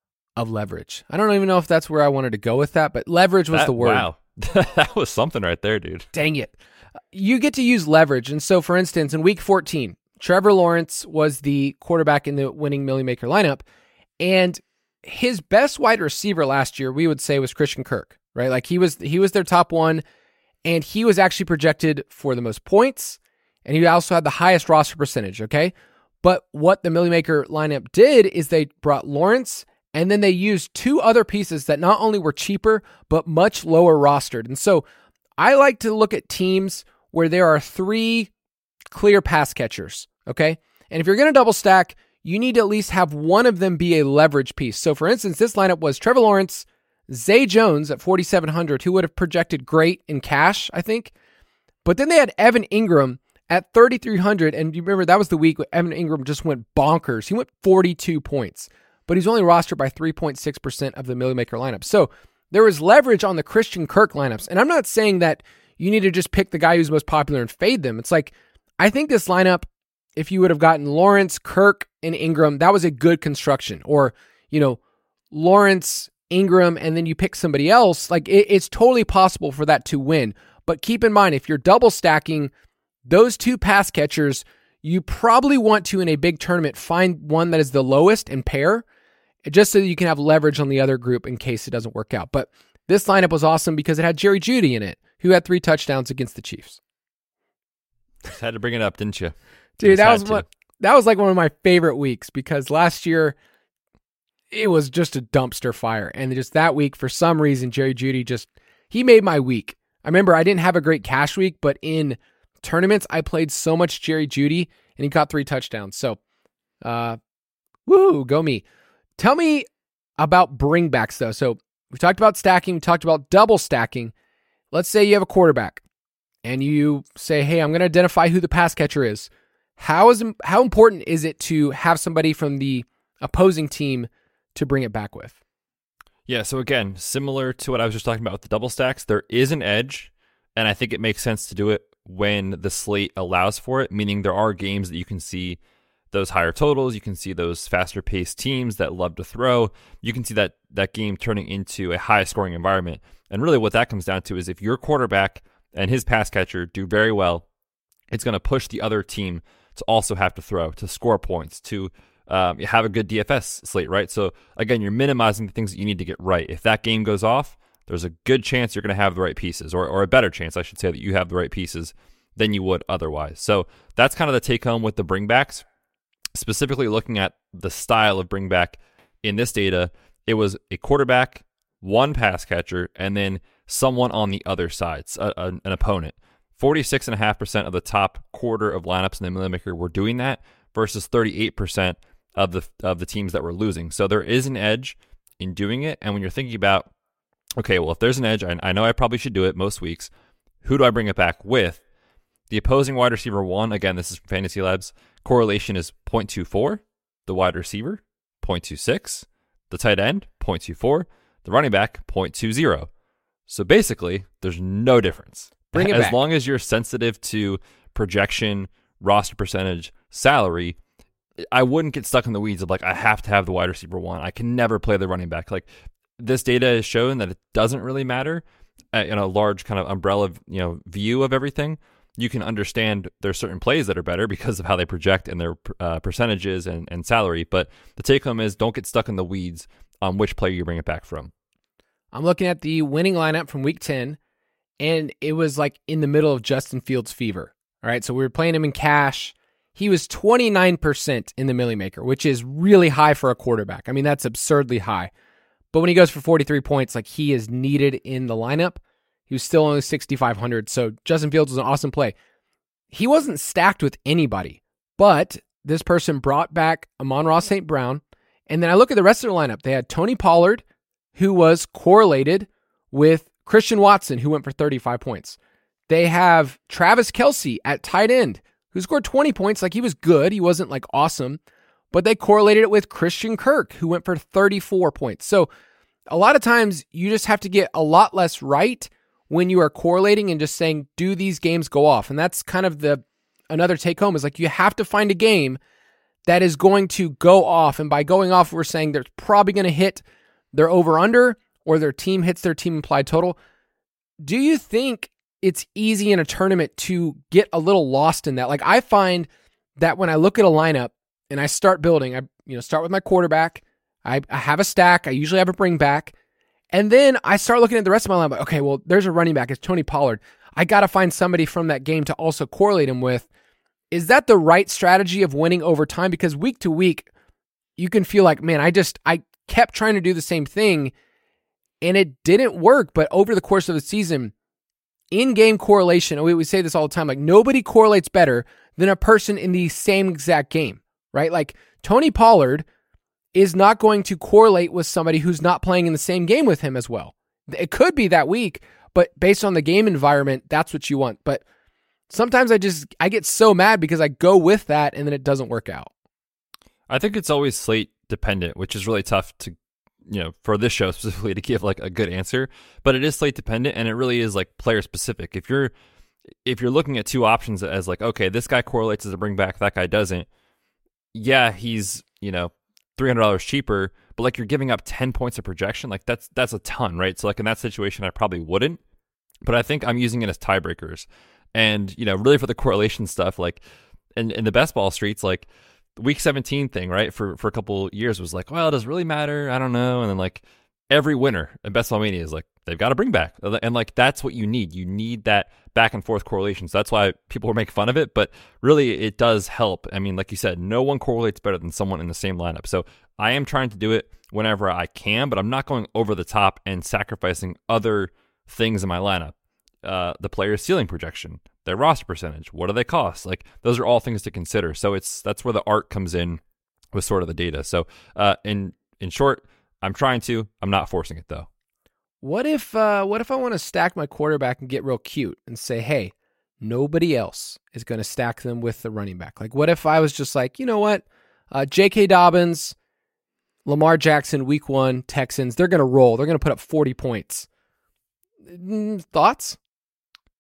of leverage. I don't even know if that's where I wanted to go with that, but leverage was the word.
Wow. That was something right there, dude.
Dang it. You get to use leverage. And so, for instance, in week 14, Trevor Lawrence was the quarterback in the winning Millie Maker lineup. And his best wide receiver last year, we would say, was Christian Kirk, right? Like he was their top one. And he was actually projected for the most points, and he also had the highest roster percentage, okay? But what the Millie Maker lineup did is they brought Lawrence, and then they used 2 other pieces that not only were cheaper, but much lower rostered. And so I like to look at teams where there are 3 clear pass catchers, okay? And if you're going to double stack, you need to at least have one of them be a leverage piece. So for instance, this lineup was Trevor Lawrence, Zay Jones at 4,700, who would have projected great in cash, I think. But then they had Evan Ingram at 3,300. And you remember that was the week when Evan Ingram just went bonkers. He went 42 points, but he's only rostered by 3.6% of the Millie Maker lineup. So there was leverage on the Christian Kirk lineups. And I'm not saying that you need to just pick the guy who's most popular and fade them. It's like, I think this lineup, if you would have gotten Lawrence, Kirk, and Ingram, that was a good construction. Or, Lawrence, Ingram, and then you pick somebody else, like it's totally possible for that to win. But keep in mind, if you're double stacking those 2 pass catchers, you probably want to, in a big tournament, find one that is the lowest and pair, just so that you can have leverage on the other group in case it doesn't work out. But this lineup was awesome because it had Jerry Jeudy in it, who had 3 touchdowns against the Chiefs.
Just had to bring it up, didn't you?
Dude, that was like one of my favorite weeks, because last year it was just a dumpster fire. And just that week, for some reason, Jerry Jeudy he made my week. I remember I didn't have a great cash week, but in tournaments, I played so much Jerry Jeudy, and he caught 3 touchdowns. So, woohoo, go me. Tell me about bringbacks, though. So we talked about stacking. We talked about double stacking. Let's say you have a quarterback, and you say, hey, I'm going to identify who the pass catcher is. How important is it to have somebody from the opposing team to bring it back with?
Yeah, so again, similar to what I was just talking about with the double stacks, there is an edge, and I think it makes sense to do it when the slate allows for it, meaning there are games that you can see those higher totals. You can see those faster paced teams that love to throw. You can see that game turning into a high scoring environment. And really what that comes down to is if your quarterback and his pass catcher do very well, it's going to push the other team to also have to throw, to score points, to have a good DFS slate, right? So again, you're minimizing the things that you need to get right. If that game goes off, there's a good chance you're going to have the right pieces, or a better chance, I should say, that you have the right pieces than you would otherwise. So that's kind of the take home with the bringbacks. Specifically looking at the style of bringback in this data, it was a quarterback, one pass catcher, and then someone on the other side, an opponent. 46.5% of the top quarter of lineups in the Milly Maker were doing that versus 38% of the teams that were losing. So there is an edge in doing it. And when you're thinking about, okay, well, if there's an edge, I know I probably should do it most weeks. Who do I bring it back with? The opposing wide receiver 1, again, this is from Fantasy Labs, correlation is 0.24. The wide receiver, 0.26. The tight end, 0.24. The running back, 0.20. So basically, there's no difference.
Bring it
as
back.
long as you're sensitive to projection, roster percentage, salary, I wouldn't get stuck in the weeds of like, I have to have the wide receiver 1. I can never play the running back. Like, this data has shown that it doesn't really matter in a large kind of umbrella, view of everything. You can understand there's certain plays that are better because of how they project and their percentages and salary. But the take home is don't get stuck in the weeds on which player you bring it back from.
I'm looking at the winning lineup from week 10, and it was like in the middle of Justin Fields fever. All right, so we were playing him in cash. He was 29% in the Milly Maker, which is really high for a quarterback. I mean, that's absurdly high. But when he goes for 43 points, like, he is needed in the lineup. He was still only 6,500, so Justin Fields was an awesome play. He wasn't stacked with anybody, but this person brought back Amon-Ra St. Brown, and then I look at the rest of the lineup. They had Tony Pollard, who was correlated with Christian Watson, who went for 35 points. They have Travis Kelce at tight end, who scored 20 points. Like, he was good. He wasn't like awesome, but they correlated it with Christian Kirk, who went for 34 points. So a lot of times you just have to get a lot less right when you are correlating and just saying, do these games go off? And that's kind of another take home is like, you have to find a game that is going to go off. And by going off, we're saying they're probably going to hit their over under, or their team hits their team implied total. Do you think it's easy in a tournament to get a little lost in that? Like, I find that when I look at a lineup and I start building, I start with my quarterback. I have a stack. I usually have a bring back. And then I start looking at the rest of my lineup. Okay, well, there's a running back. It's Tony Pollard. I got to find somebody from that game to also correlate him with. Is that the right strategy of winning over time? Because week to week, you can feel like, man, I kept trying to do the same thing and it didn't work. But over the course of the season, in-game correlation, we say this all the time, like, nobody correlates better than a person in the same exact game, right? Like, Tony Pollard is not going to correlate with somebody who's not playing in the same game with him as well. It could be that week, but based on the game environment, that's what you want. But sometimes I get so mad because I go with that and then it doesn't work out.
I think it's always slate dependent, which is really tough to, for this show specifically to give like a good answer, but it is slate dependent and it really is like player specific. If you're looking at two options as like, okay, this guy correlates as a bring back, that guy doesn't. Yeah, he's, $300 cheaper, but like, you're giving up 10 points of projection. Like, that's a ton, right? So like, in that situation, I probably wouldn't, but I think I'm using it as tiebreakers. And, really for the correlation stuff, like in the best ball streets, like week 17 thing, right? For a couple years was like, well, does it really matter? I don't know. And then like every winner in Best Ball Mania is like, they've got to bring back. And like, that's what you need. You need that back and forth correlation. So that's why people will make fun of it, but really it does help. I mean, like you said, no one correlates better than someone in the same lineup. So I am trying to do it whenever I can, but I'm not going over the top and sacrificing other things in my lineup. The player's ceiling projection, their roster percentage, what do they cost? Like, those are all things to consider. So that's where the art comes in with sort of the data. So in short, I'm not forcing it though.
What if I want to stack my quarterback and get real cute and say, hey, nobody else is going to stack them with the running back? Like, what if I was just like, you know what? J.K. Dobbins, Lamar Jackson, week 1, Texans, they're going to roll. They're going to put up 40 points. Thoughts?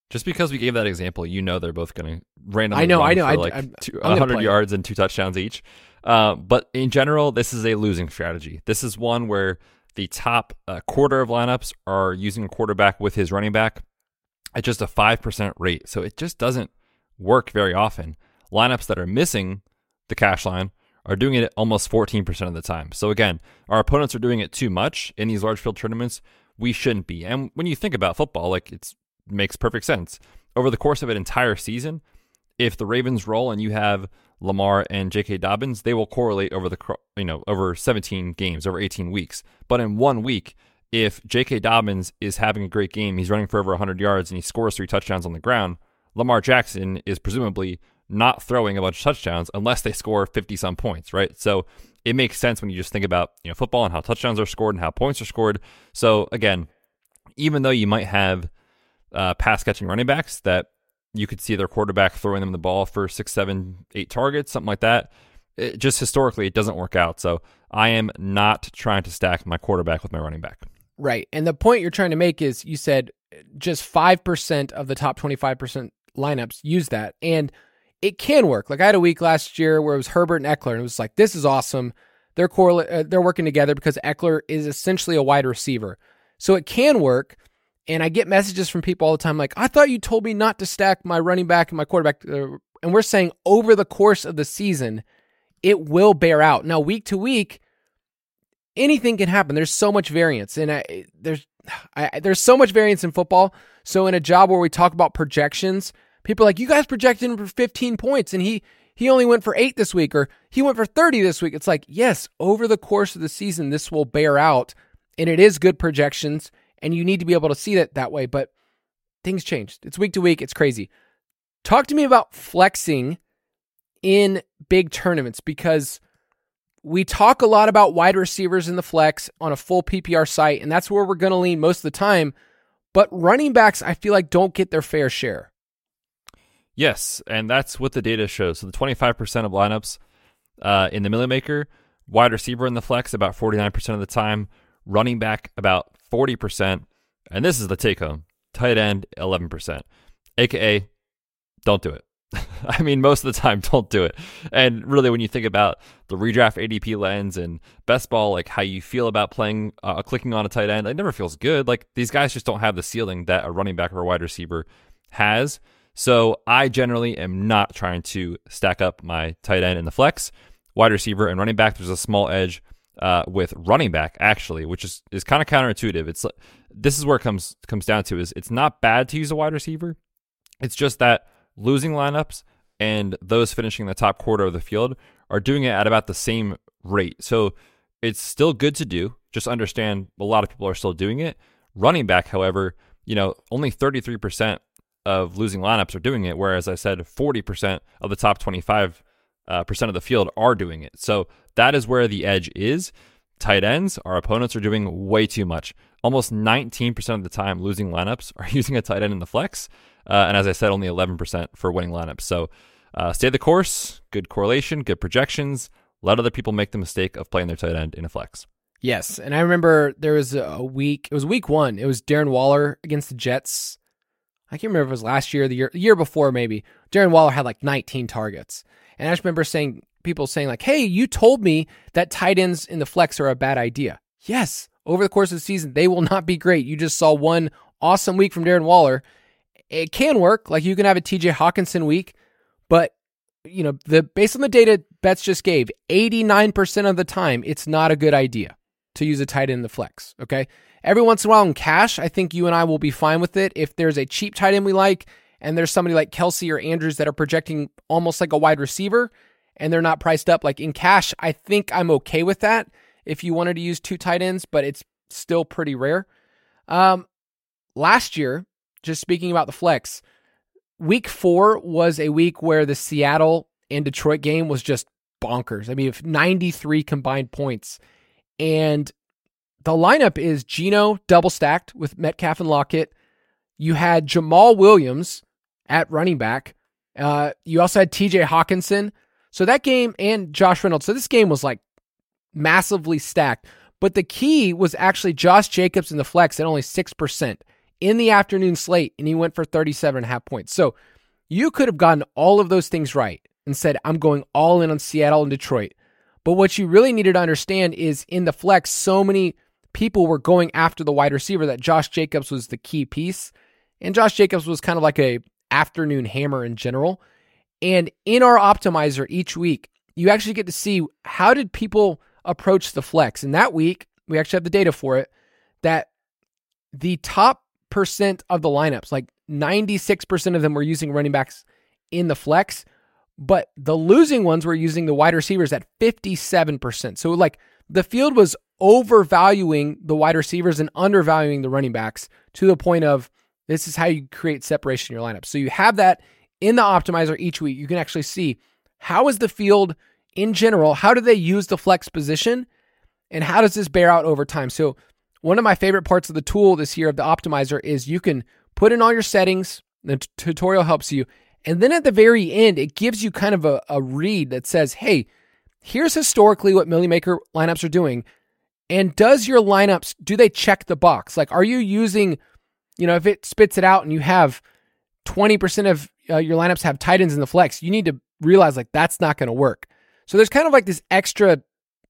Just because we gave that example, they're both going to randomly
I know.
for like 100 yards and 2 touchdowns each. But in general, this is a losing strategy. This is one where the top quarter of lineups are using a quarterback with his running back at just a 5% rate. So it just doesn't work very often. Lineups that are missing the cash line are doing it almost 14% of the time. So again, our opponents are doing it too much in these large field tournaments. We shouldn't be. And when you think about football, like it makes perfect sense. Over the course of an entire season, if the Ravens roll and you have Lamar and J.K. Dobbins, they will correlate over over 17 games, over 18 weeks. But in 1 week, if J.K. Dobbins is having a great game, he's running for over 100 yards and he scores 3 touchdowns on the ground, Lamar Jackson is presumably not throwing a bunch of touchdowns unless they score 50-some points, right? So it makes sense when you just think about football and how touchdowns are scored and how points are scored. So again, even though you might have pass-catching running backs that you could see their quarterback throwing them the ball for 6, 7, 8 targets, something like that, just historically it doesn't work out. So I am not trying to stack my quarterback with my running back.
Right. And the point you're trying to make is you said just 5% of the top 25% lineups use that. And it can work. Like I had a week last year where it was Herbert and Eckler, and it was like, this is awesome. They're working together because Eckler is essentially a wide receiver. So it can work. And I get messages from people all the time like, I thought you told me not to stack my running back and my quarterback. And we're saying over the course of the season, it will bear out. Now, week to week, anything can happen. There's so much variance. And there's so much variance in football. So in a job where we talk about projections, people are like, you guys projected him for 15 points and he only went for 8 this week, or he went for 30 this week. It's like, yes, over the course of the season, this will bear out, and it is good projections, and you need to be able to see it that way, but things changed. It's week to week. It's crazy. Talk to me about flexing in big tournaments, because we talk a lot about wide receivers in the flex on a full PPR site, and that's where we're going to lean most of the time, but running backs, I feel like, don't get their fair share.
Yes, and that's what the data shows. So the 25% of lineups in the Millie Maker, wide receiver in the flex about 49% of the time, running back about 40%, and this is the take-home, tight end 11%, aka don't do it. I mean, most of the time, don't do it. And really, when you think about the redraft ADP lens and best ball, like how you feel about playing, clicking on a tight end, it never feels good. Like these guys just don't have the ceiling that a running back or a wide receiver has. So I generally am not trying to stack up my tight end in the flex. Wide receiver and running back, there's a small edge with running back, actually, which is kind of counterintuitive. This is where it comes down to is it's not bad to use a wide receiver. It's just that losing lineups and those finishing the top quarter of the field are doing it at about the same rate. So it's still good to do. Just understand a lot of people are still doing it. Running back, however, only 33% of losing lineups are doing it, whereas I said 40% of the top 25% of the field are doing it. So that is where the edge is. Tight ends, our opponents are doing way too much. Almost 19% of the time losing lineups are using a tight end in the flex. And as I said, only 11% for winning lineups. So stay the course, good correlation, good projections. Let other people make the mistake of playing their tight end in a flex.
Yes, and I remember there was a week, it was week 1, it was Darren Waller against the Jets. I can't remember if it was last year or the year before maybe. Darren Waller had like 19 targets. And I just remember people saying like, hey, you told me that tight ends in the flex are a bad idea. Yes, over the course of the season, they will not be great. You just saw one awesome week from Darren Waller. It can work. Like you can have a TJ Hawkinson week, but based on the data Betts just gave, 89% of the time, it's not a good idea to use a tight end in the flex. Okay. Every once in a while in cash, I think you and I will be fine with it. If there's a cheap tight end we like, and there's somebody like Kelsey or Andrews that are projecting almost like a wide receiver, and they're not priced up, like in cash, I think I'm okay with that if you wanted to use 2 tight ends, but it's still pretty rare. Last year, just speaking about the flex, week 4 was a week where the Seattle and Detroit game was just bonkers. I mean, 93 combined points. And the lineup is Geno double stacked with Metcalf and Lockett. You had Jamal Williams at running back. You also had TJ Hawkinson. So that game, and Josh Reynolds. So this game was like massively stacked. But the key was actually Josh Jacobs in the flex at only 6%. in the afternoon slate, and he went for 37.5 points. So you could have gotten all of those things right and said, I'm going all in on Seattle and Detroit. But what you really needed to understand is in the flex, so many people were going after the wide receiver that Josh Jacobs was the key piece. And Josh Jacobs was kind of like a afternoon hammer in general. And in our optimizer each week, you actually get to see how did people approach the flex. And that week, we actually have the data for it, that the top percent of the lineups, like 96% of them were using running backs in the flex, but the losing ones were using the wide receivers at 57%. So like the field was overvaluing the wide receivers and undervaluing the running backs to the point of this is how you create separation in your lineup. So you have that in the optimizer each week. You can actually see how is the field in general, how do they use the flex position, and how does this bear out over time? So one of my favorite parts of the tool this year of the optimizer is you can put in all your settings, the tutorial helps you, and then at the very end, it gives you kind of a read that says, hey, here's historically what Millie Maker lineups are doing, and does your lineups, do they check the box? Like, are you using, if it spits it out and you have 20% of your lineups have tight ends in the flex, you need to realize like that's not going to work. So there's kind of like this extra,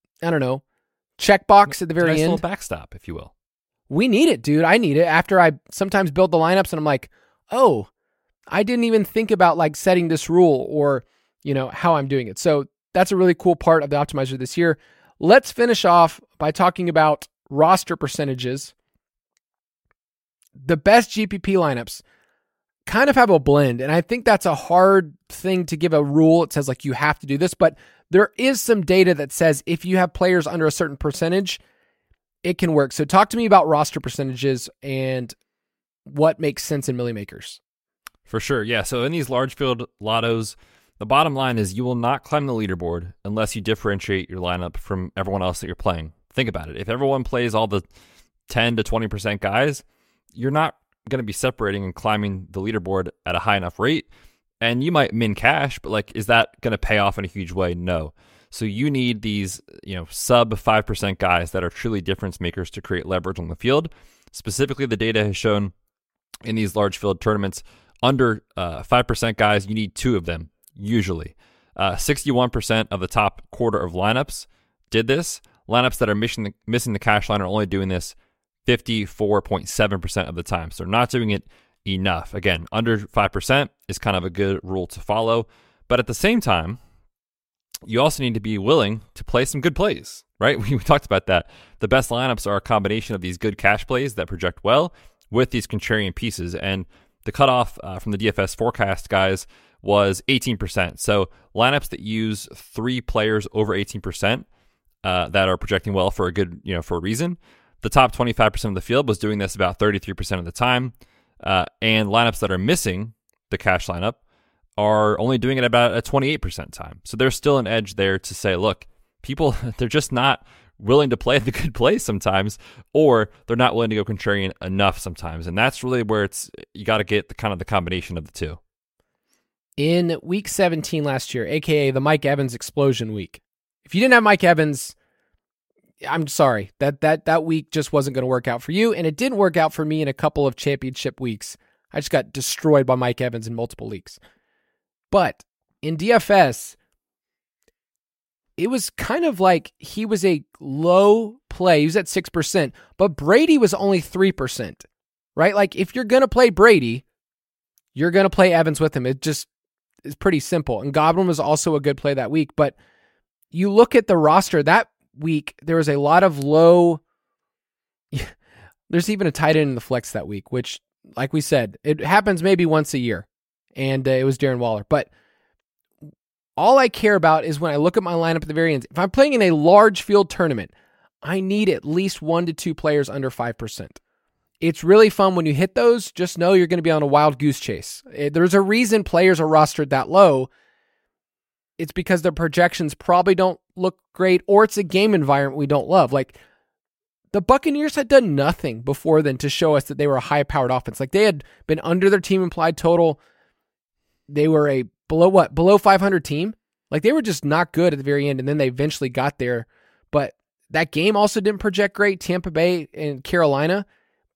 checkbox at the very end.
Little backstop, if you will.
We need it, dude. I need it after I sometimes build the lineups and I'm like, oh, I didn't even think about like setting this rule or, how I'm doing it. So that's a really cool part of the optimizer this year. Let's finish off by talking about roster percentages. The best GPP lineups kind of have a blend, and I think that's a hard thing to give a rule. It says like you have to do this, but there is some data that says if you have players under a certain percentage, it can work. So talk to me about roster percentages and what makes sense in Millie Makers.
For sure, yeah. So in these large field lottos, the bottom line is you will not climb the leaderboard unless you differentiate your lineup from everyone else that you're playing. Think about it. If everyone plays all the 10 to 20% guys, you're not going to be separating and climbing the leaderboard at a high enough rate. And you might min cash, but like, is that going to pay off in a huge way? No. So you need these, sub 5% guys that are truly difference makers to create leverage on the field. Specifically, the data has shown in these large field tournaments, under 5% guys, you need 2 of them, usually. 61% of the top quarter of lineups did this. Lineups that are missing the cash line are only doing this 54.7% of the time. So they're not doing it enough. Again, under 5% is kind of a good rule to follow. But at the same time, you also need to be willing to play some good plays, right? We talked about that. The best lineups are a combination of these good cash plays that project well with these contrarian pieces. And the cutoff from the DFS forecast guys was 18%. So lineups that use 3 players over 18% that are projecting well for a good, for a reason. The top 25% of the field was doing this about 33% of the time. And lineups that are missing the cash lineup are only doing it about a 28% time. So there's still an edge there to say, look, people, they're just not willing to play the good plays sometimes, or they're not willing to go contrarian enough sometimes. And that's really where you got to get the combination of the two.
In week 17 last year, aka the Mike Evans explosion week, if you didn't have Mike Evans, I'm sorry, that week just wasn't going to work out for you, and it didn't work out for me in a couple of championship weeks. I just got destroyed by Mike Evans in multiple leagues. But in DFS, it was kind of like he was a low play. He was at 6%, but Brady was only 3%, right? Like if you're going to play Brady, you're going to play Evans with him. It just is pretty simple. And Godwin was also a good play that week, but you look at the roster that week, there was a lot of low. There's even a tight end in the flex that week, which, like we said, it happens maybe once a year, and it was Darren Waller. But all I care about is when I look at my lineup at the very end. If I'm playing in a large field tournament, I need at least 1 to 2 players under 5%. It's really fun when you hit those. Just know you're going to be on a wild goose chase. There's a reason players are rostered that low. It's because their projections probably don't look great, or it's a game environment we don't love. Like the Buccaneers had done nothing before then to show us that they were a high-powered offense. Like they had been under their team implied total. They were a below 500 team. Like they were just not good at the very end, and then they eventually got there. But that game also didn't project great. Tampa Bay and Carolina,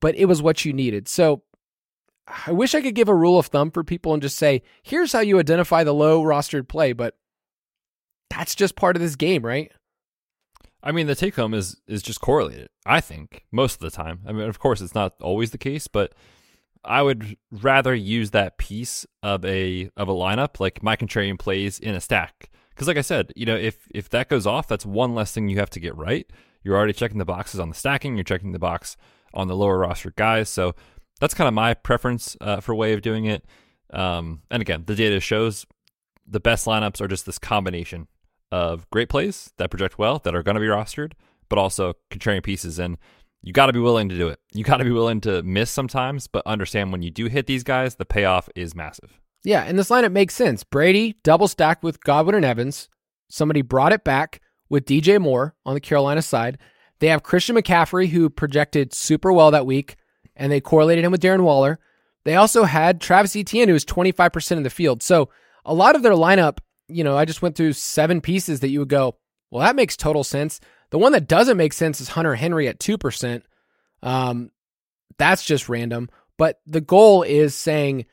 but it was what you needed. So I wish I could give a rule of thumb for people and just say, here's how you identify the low rostered play, but that's just part of this game, right?
I mean, the take home is just correlated, I think, most of the time. I mean, of course, it's not always the case, but I would rather use that piece of a lineup, like my contrarian plays in a stack. Because like I said, if that goes off, that's one less thing you have to get right. You're already checking the boxes on the stacking. You're checking the box on the lower roster guys. So that's kind of my preference for way of doing it. And again, the data shows the best lineups are just this combination of great plays that project well, that are going to be rostered, but also contrarian pieces. And you got to be willing to do it. You got to be willing to miss sometimes, but understand when you do hit these guys, the payoff is massive.
Yeah, and this lineup makes sense. Brady double stacked with Godwin and Evans. Somebody brought it back with DJ Moore on the Carolina side. They have Christian McCaffrey, who projected super well that week, and they correlated him with Darren Waller. They also had Travis Etienne, who was 25% in the field. So a lot of their lineup, I just went through 7 pieces that you would go, well, that makes total sense. The one that doesn't make sense is Hunter Henry at 2%. That's just random. But the goal is saying,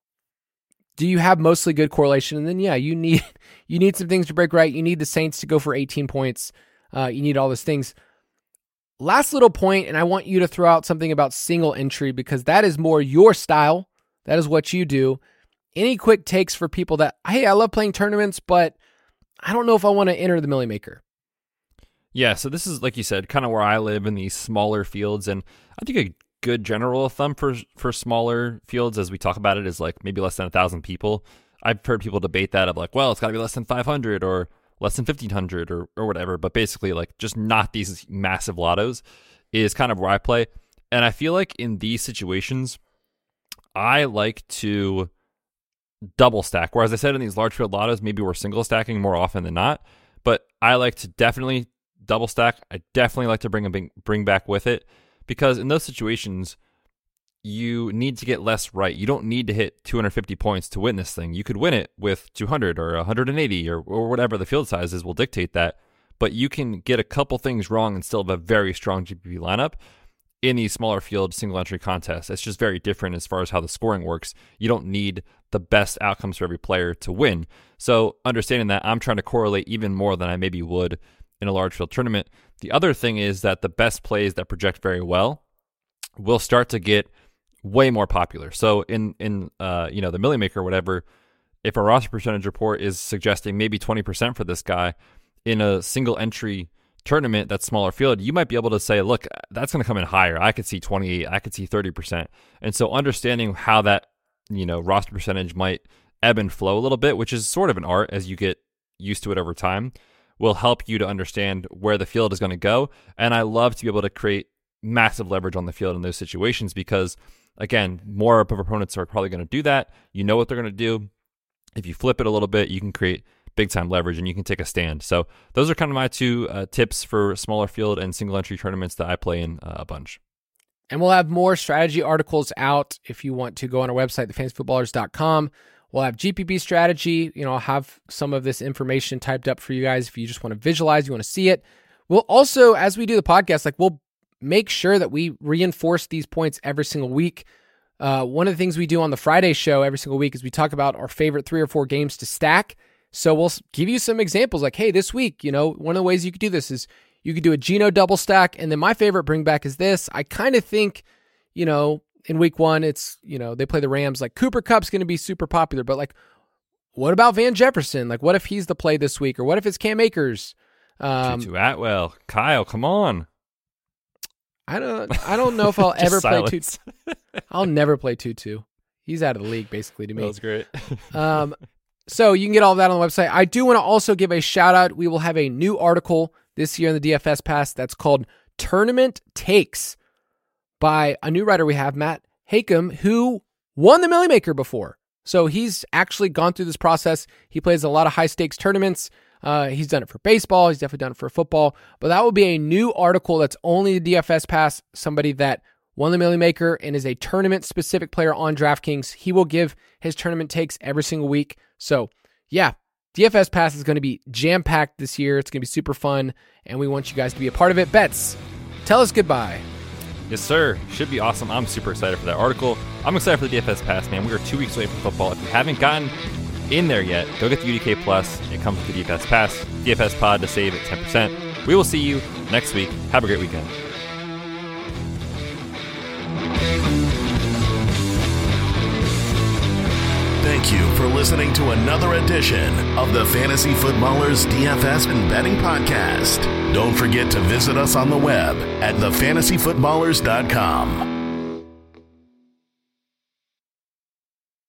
do you have mostly good correlation? And then, yeah, you need some things to break right. You need the Saints to go for 18 points. You need all those things. Last little point, and I want you to throw out something about single entry because that is more your style. That is what you do. Any quick takes for people that, hey, I love playing tournaments, but I don't know if I want to enter the Millie Maker.
Yeah, so this is, like you said, kind of where I live in these smaller fields. And I think a good general of thumb for smaller fields, as we talk about it, is like maybe less than 1,000 people. I've heard people debate that of like, well, it's got to be less than 500 or less than 1,500 or whatever. But basically, like, just not these massive lottos is kind of where I play. And I feel like in these situations, I like to double stack. Whereas I said in these large field lottos, maybe we're single stacking more often than not. But I like to definitely double stack. I definitely like to bring back with it, because in those situations, you need to get less right. You don't need to hit 250 points to win this thing. You could win it with 200 or 180 or whatever the field size is will dictate that. But you can get a couple things wrong and still have a very strong GPP lineup in these smaller field single entry contests. It's just very different as far as how the scoring works. You don't need the best outcomes for every player to win. So understanding that, I'm trying to correlate even more than I maybe would in a large field tournament. The other thing is that the best plays that project very well will start to get way more popular. So in the Millie Maker or whatever, if a roster percentage report is suggesting maybe 20% for this guy in a single entry tournament that's smaller field, you might be able to say, look, that's going to come in higher. I could see 28, I could see 30%. And so understanding how that, roster percentage might ebb and flow a little bit, which is sort of an art as you get used to it over time, will help you to understand where the field is going to go. And I love to be able to create massive leverage on the field in those situations because, again, more of opponents are probably going to do that. You know what they're going to do. If you flip it a little bit, you can create big time leverage and you can take a stand. So those are kind of my 2 tips for smaller field and single entry tournaments that I play in a bunch.
And we'll have more strategy articles out if you want to go on our website, thefantasyfootballers.com. We'll have GPP strategy. I'll have some of this information typed up for you guys if you just want to visualize, you want to see it. We'll also, as we do the podcast, we'll make sure that we reinforce these points every single week. One of the things we do on the Friday show every single week is we talk about our favorite 3 or 4 games to stack. So we'll give you some examples like, hey, this week, one of the ways you could do this is you could do a Geno double stack. And then my favorite bring back is this. I kind of think, in week 1, it's, they play the Rams, like Cooper Kupp's going to be super popular, but what about Van Jefferson? What if he's the play this week? Or what if it's Cam Akers?
Tutu Atwell, Kyle, come on.
I don't know if I'll ever play Tutu. I'll never play Tutu. He's out of the league basically to me.
That was great.
So you can get all of that on the website. I do want to also give a shout out. We will have a new article this year in the DFS Pass that's called Tournament Takes by a new writer we have, Matt Hakem, who won the Millie Maker before. So he's actually gone through this process. He plays a lot of high stakes tournaments. He's done it for baseball. He's definitely done it for football. But that will be a new article that's only the DFS Pass. Somebody that won the Millie Maker and is a tournament-specific player on DraftKings. He will give his tournament takes every single week. So, yeah, DFS Pass is going to be jam-packed this year. It's going to be super fun, and we want you guys to be a part of it. Betts, tell us goodbye.
Yes, sir. Should be awesome. I'm super excited for that article. I'm excited for the DFS Pass, man. We are 2 weeks away from football. If you haven't gotten in there yet, go get the UDK Plus. It comes with the DFS Pass. DFS Pod to save at 10%. We will see you next week. Have a great weekend.
Thank you for listening to another edition of the Fantasy Footballers DFS and Betting Podcast. Don't forget to visit us on the web at thefantasyfootballers.com.